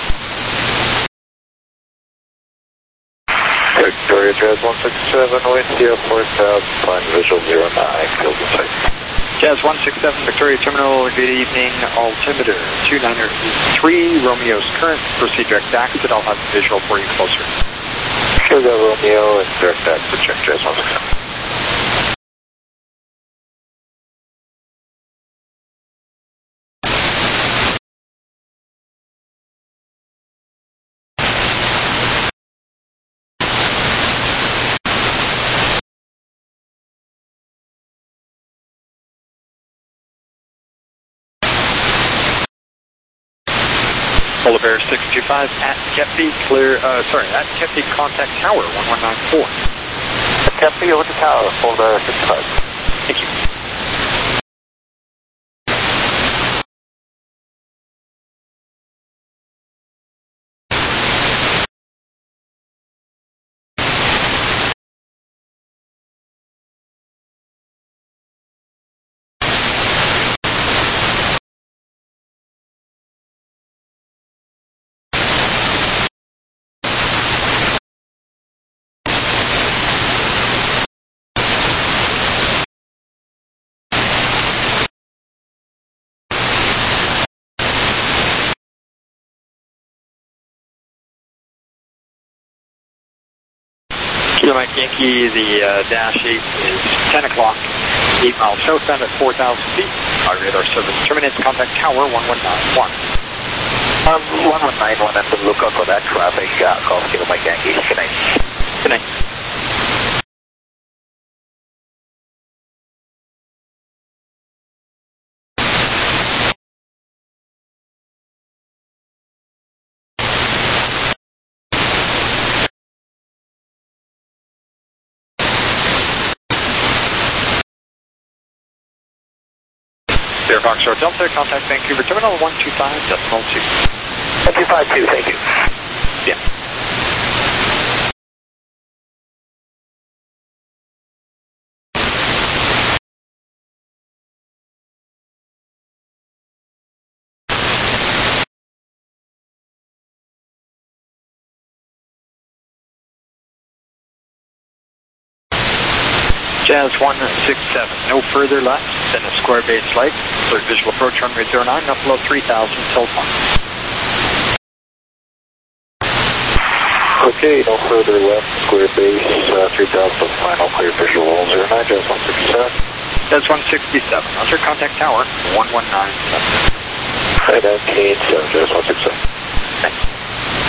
[SPEAKER 7] Victoria Jazz one six seven, wind here four south, find visual zero nine, field in sight.
[SPEAKER 9] Jazz one six seven, Victoria Terminal, good evening. Altimeter two nine eight three, Romeo's current, proceed direct exit. I'll have visual for you closer.
[SPEAKER 7] Sugar Romeo and direct exit, check Jazz one six seven.
[SPEAKER 9] Polar Bear six two five at Kepi, clear, uh, sorry, at Kepi, contact tower one one nine four.
[SPEAKER 7] Kepi, over to tower, Polar Bear six two five.
[SPEAKER 9] Thank you. Kilo Mike Yankee, the uh, dash eight is ten o'clock, eight miles southbound at four thousand feet. Our radar service terminates, contact tower one one nine one.
[SPEAKER 7] Um, one one nine one, and look out for that traffic, uh, call Kilo Mike Yankee. Good night.
[SPEAKER 9] Good night. Air Foxtrot Delta, contact Vancouver Terminal one two five decimal two.
[SPEAKER 7] one two five two, thank you.
[SPEAKER 9] Yeah. Jazz one six seven, no further left than a square base flight. Clear visual approach runway zero nine, upload three thousand, till one.
[SPEAKER 7] Okay, no further left, square base, uh, three thousand, final clear visual zero nine, Jazz one sixty-seven.
[SPEAKER 9] Jazz one sixty-seven, under contact tower one one nine seven.
[SPEAKER 7] Right, nineteen seven, Jazz one sixty-seven.
[SPEAKER 9] Thanks.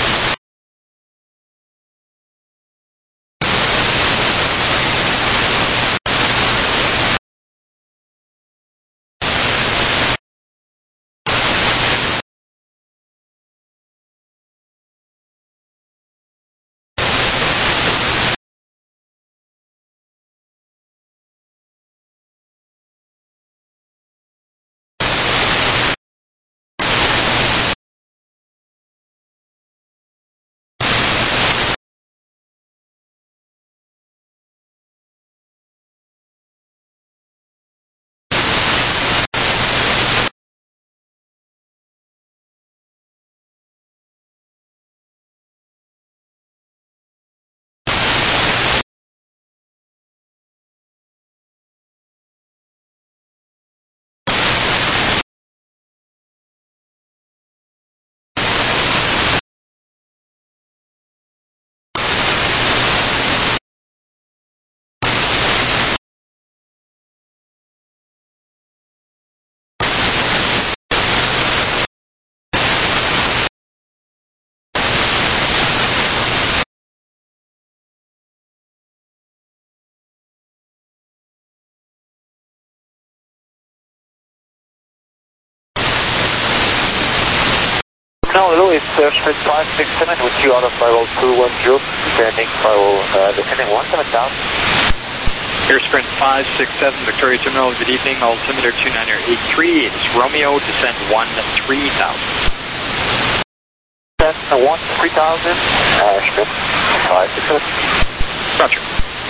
[SPEAKER 7] Now, hello, it's uh, Schmidt five six seven with you out of firewall two one zero, standing firewall uh, descending one seven down.
[SPEAKER 9] Air Sprint five six seven, Victoria Terminal, good evening. Altimeter two nine eight three, it's Romeo, descend one three thousand.
[SPEAKER 3] Descend one three thousand, Air Sprint five six seven.
[SPEAKER 9] Roger.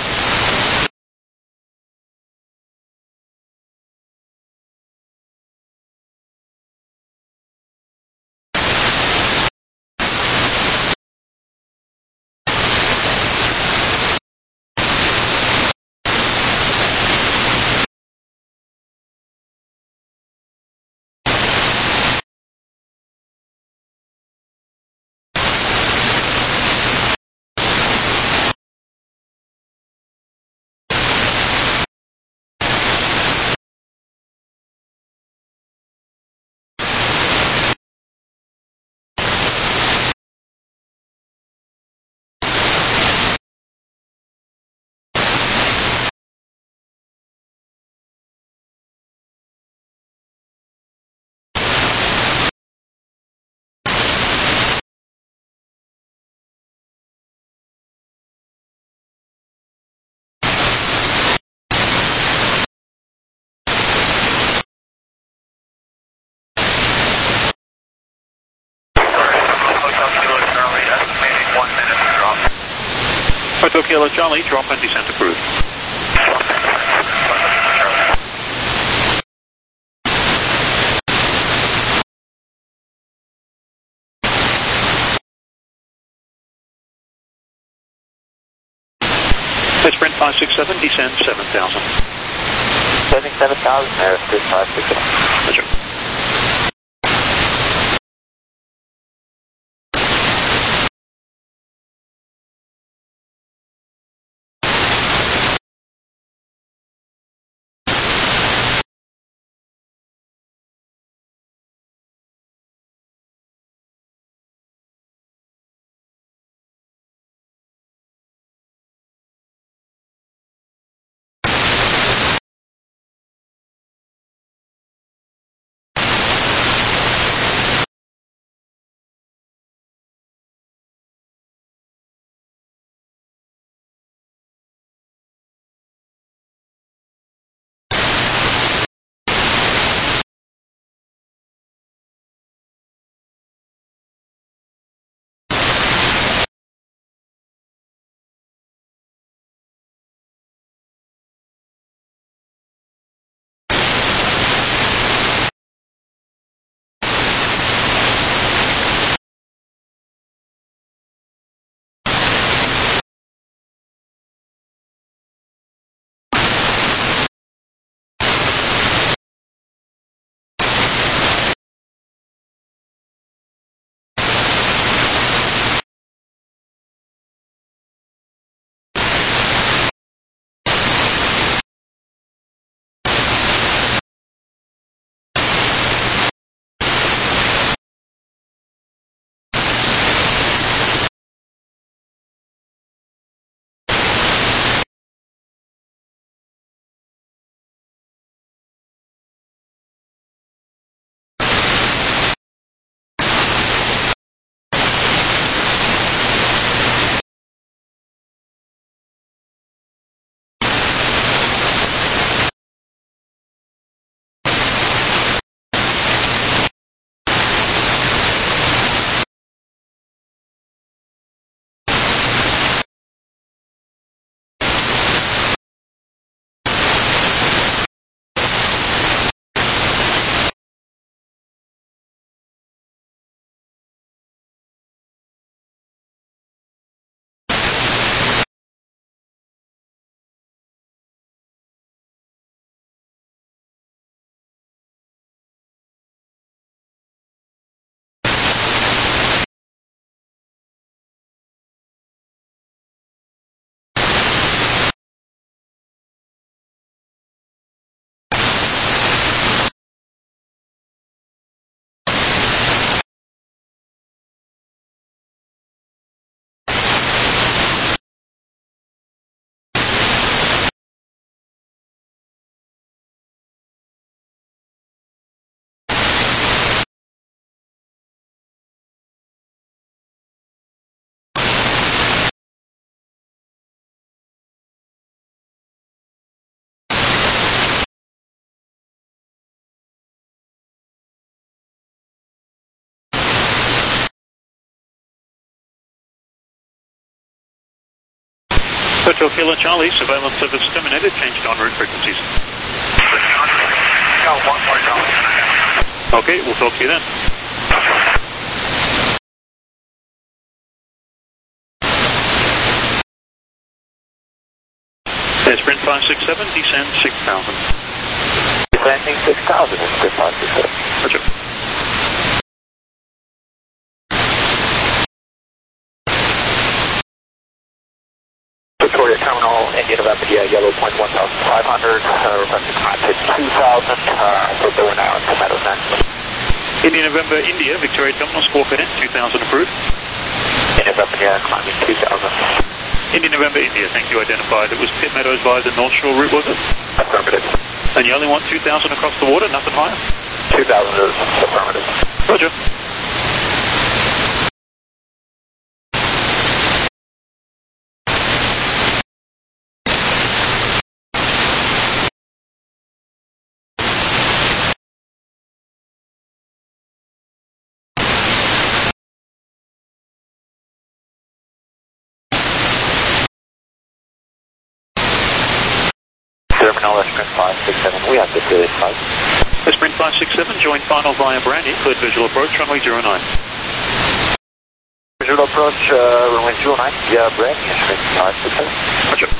[SPEAKER 1] Hotel Kilo Charlie, drop and descent approved. Air Sprint five six seven, descend seven thousand.
[SPEAKER 3] Descending seven thousand, Air Sprint five six seven.
[SPEAKER 1] Roger. Hotel Kilo Charlie, surveillance service terminated, changed en route frequencies. Okay, we'll talk to you then. There's Sprint five six seven, descend six thousand.
[SPEAKER 3] Descending six thousand is Sprint five six seven.
[SPEAKER 1] Roger.
[SPEAKER 3] Victoria Terminal, India November, yeah, yellow point one thousand five hundred, uh, requesting contact two thousand, uh, so we're now into Meadows Next.
[SPEAKER 1] India November, India, Victoria Terminal, score cadet, two thousand approved.
[SPEAKER 3] India November, yeah, climbing two thousand.
[SPEAKER 1] India November, India, thank you, identified. It was Pitt Meadows via the North Shore route, was it?
[SPEAKER 3] Affirmative.
[SPEAKER 1] And you only want two thousand across the water, nothing higher?
[SPEAKER 3] two thousand is affirmative.
[SPEAKER 1] Roger.
[SPEAKER 3] Terminal, Sprint five six seven, we have the Phillies flight.
[SPEAKER 1] Sprint five six seven, join final via Brandy, cleared visual approach, runway zero nine.
[SPEAKER 3] Visual approach, uh, runway zero nine, yeah, Brandy, Sprint five six seven.
[SPEAKER 1] Roger.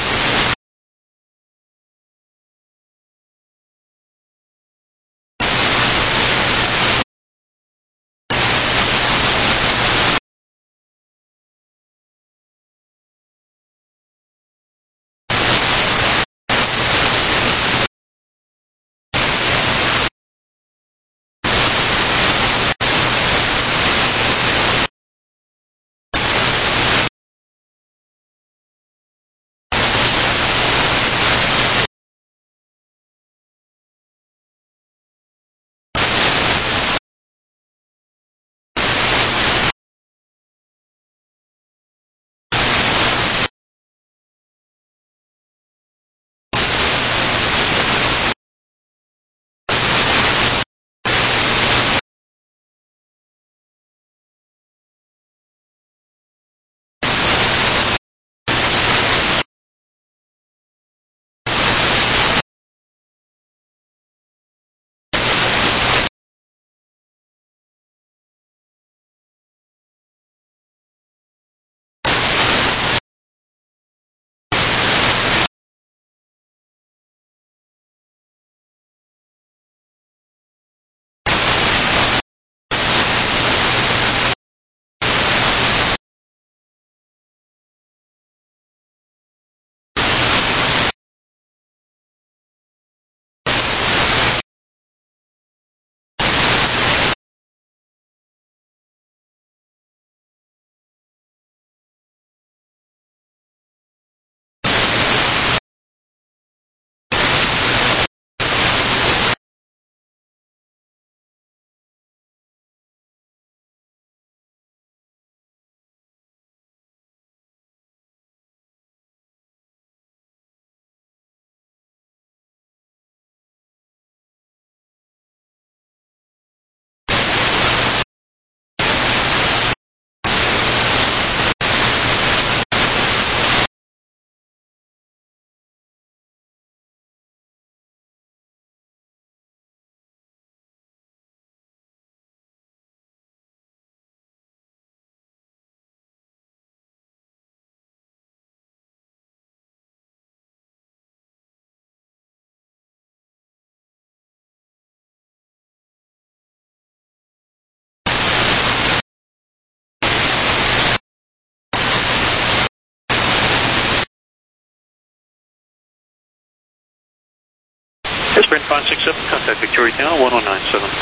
[SPEAKER 1] Sprint five six seven, contact Victoria Tower, one one nine seven.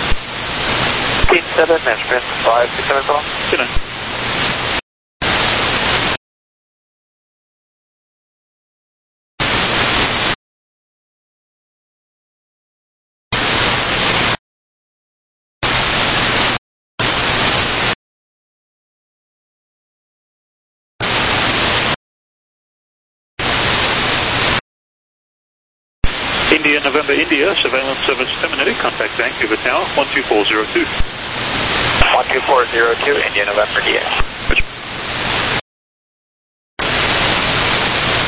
[SPEAKER 3] Eight seven, and Sprint five six seven, call.
[SPEAKER 1] Good night. India November India, surveillance service terminated, contact Vancouver Tower, one two four zero two.
[SPEAKER 3] one two four zero two, India November India.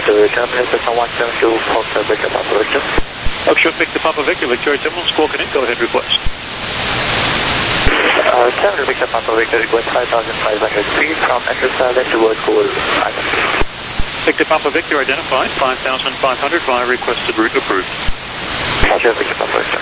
[SPEAKER 3] Victoria Terminus, it's on one seven two, Foxtrot Victor Papa Victor.
[SPEAKER 1] Foxtrot Victor Papa Victor, Victoria Terminal, squawk in, go ahead, request.
[SPEAKER 3] Uh, seven Victor Papa Victor, request five thousand five hundred feet from Entrance Island towards Gold Island.
[SPEAKER 1] Victor Papa Victor identified, five thousand five hundred via requested route approved.
[SPEAKER 3] Roger, Victor Papa Victor.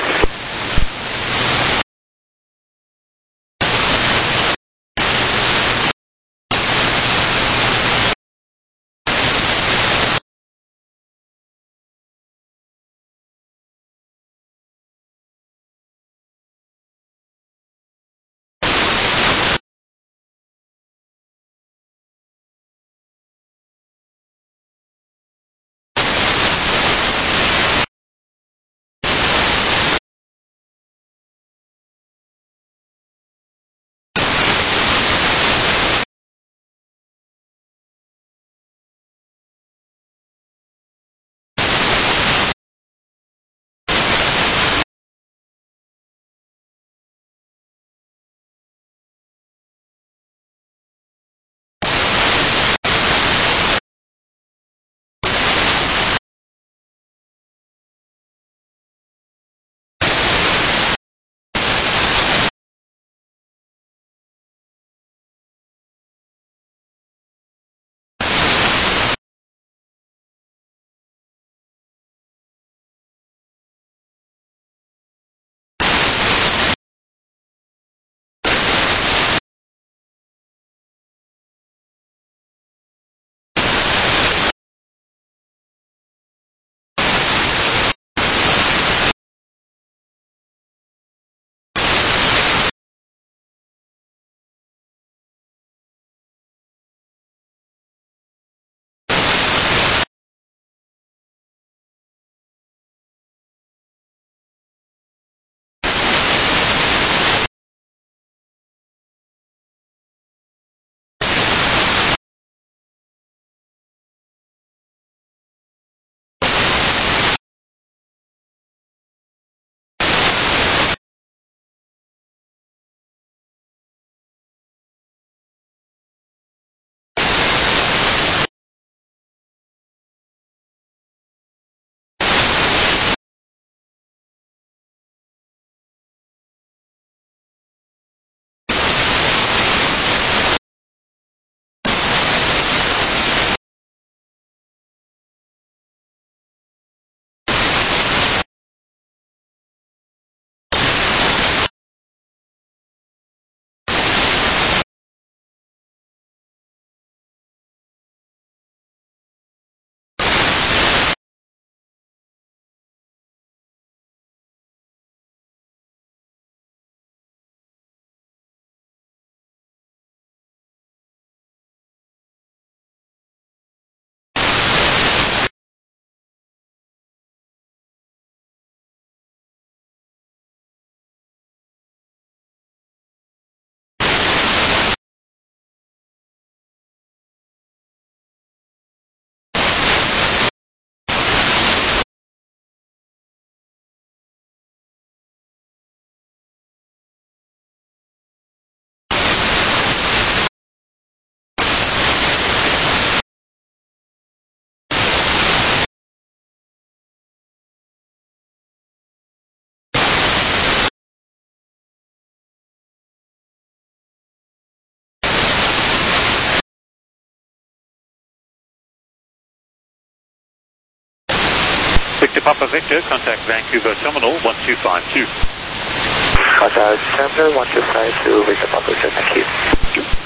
[SPEAKER 1] Victor Papa Victor, contact Vancouver Terminal one two five two.
[SPEAKER 3] Contact Terminal one two five two, Victor Papa Victor, thank you.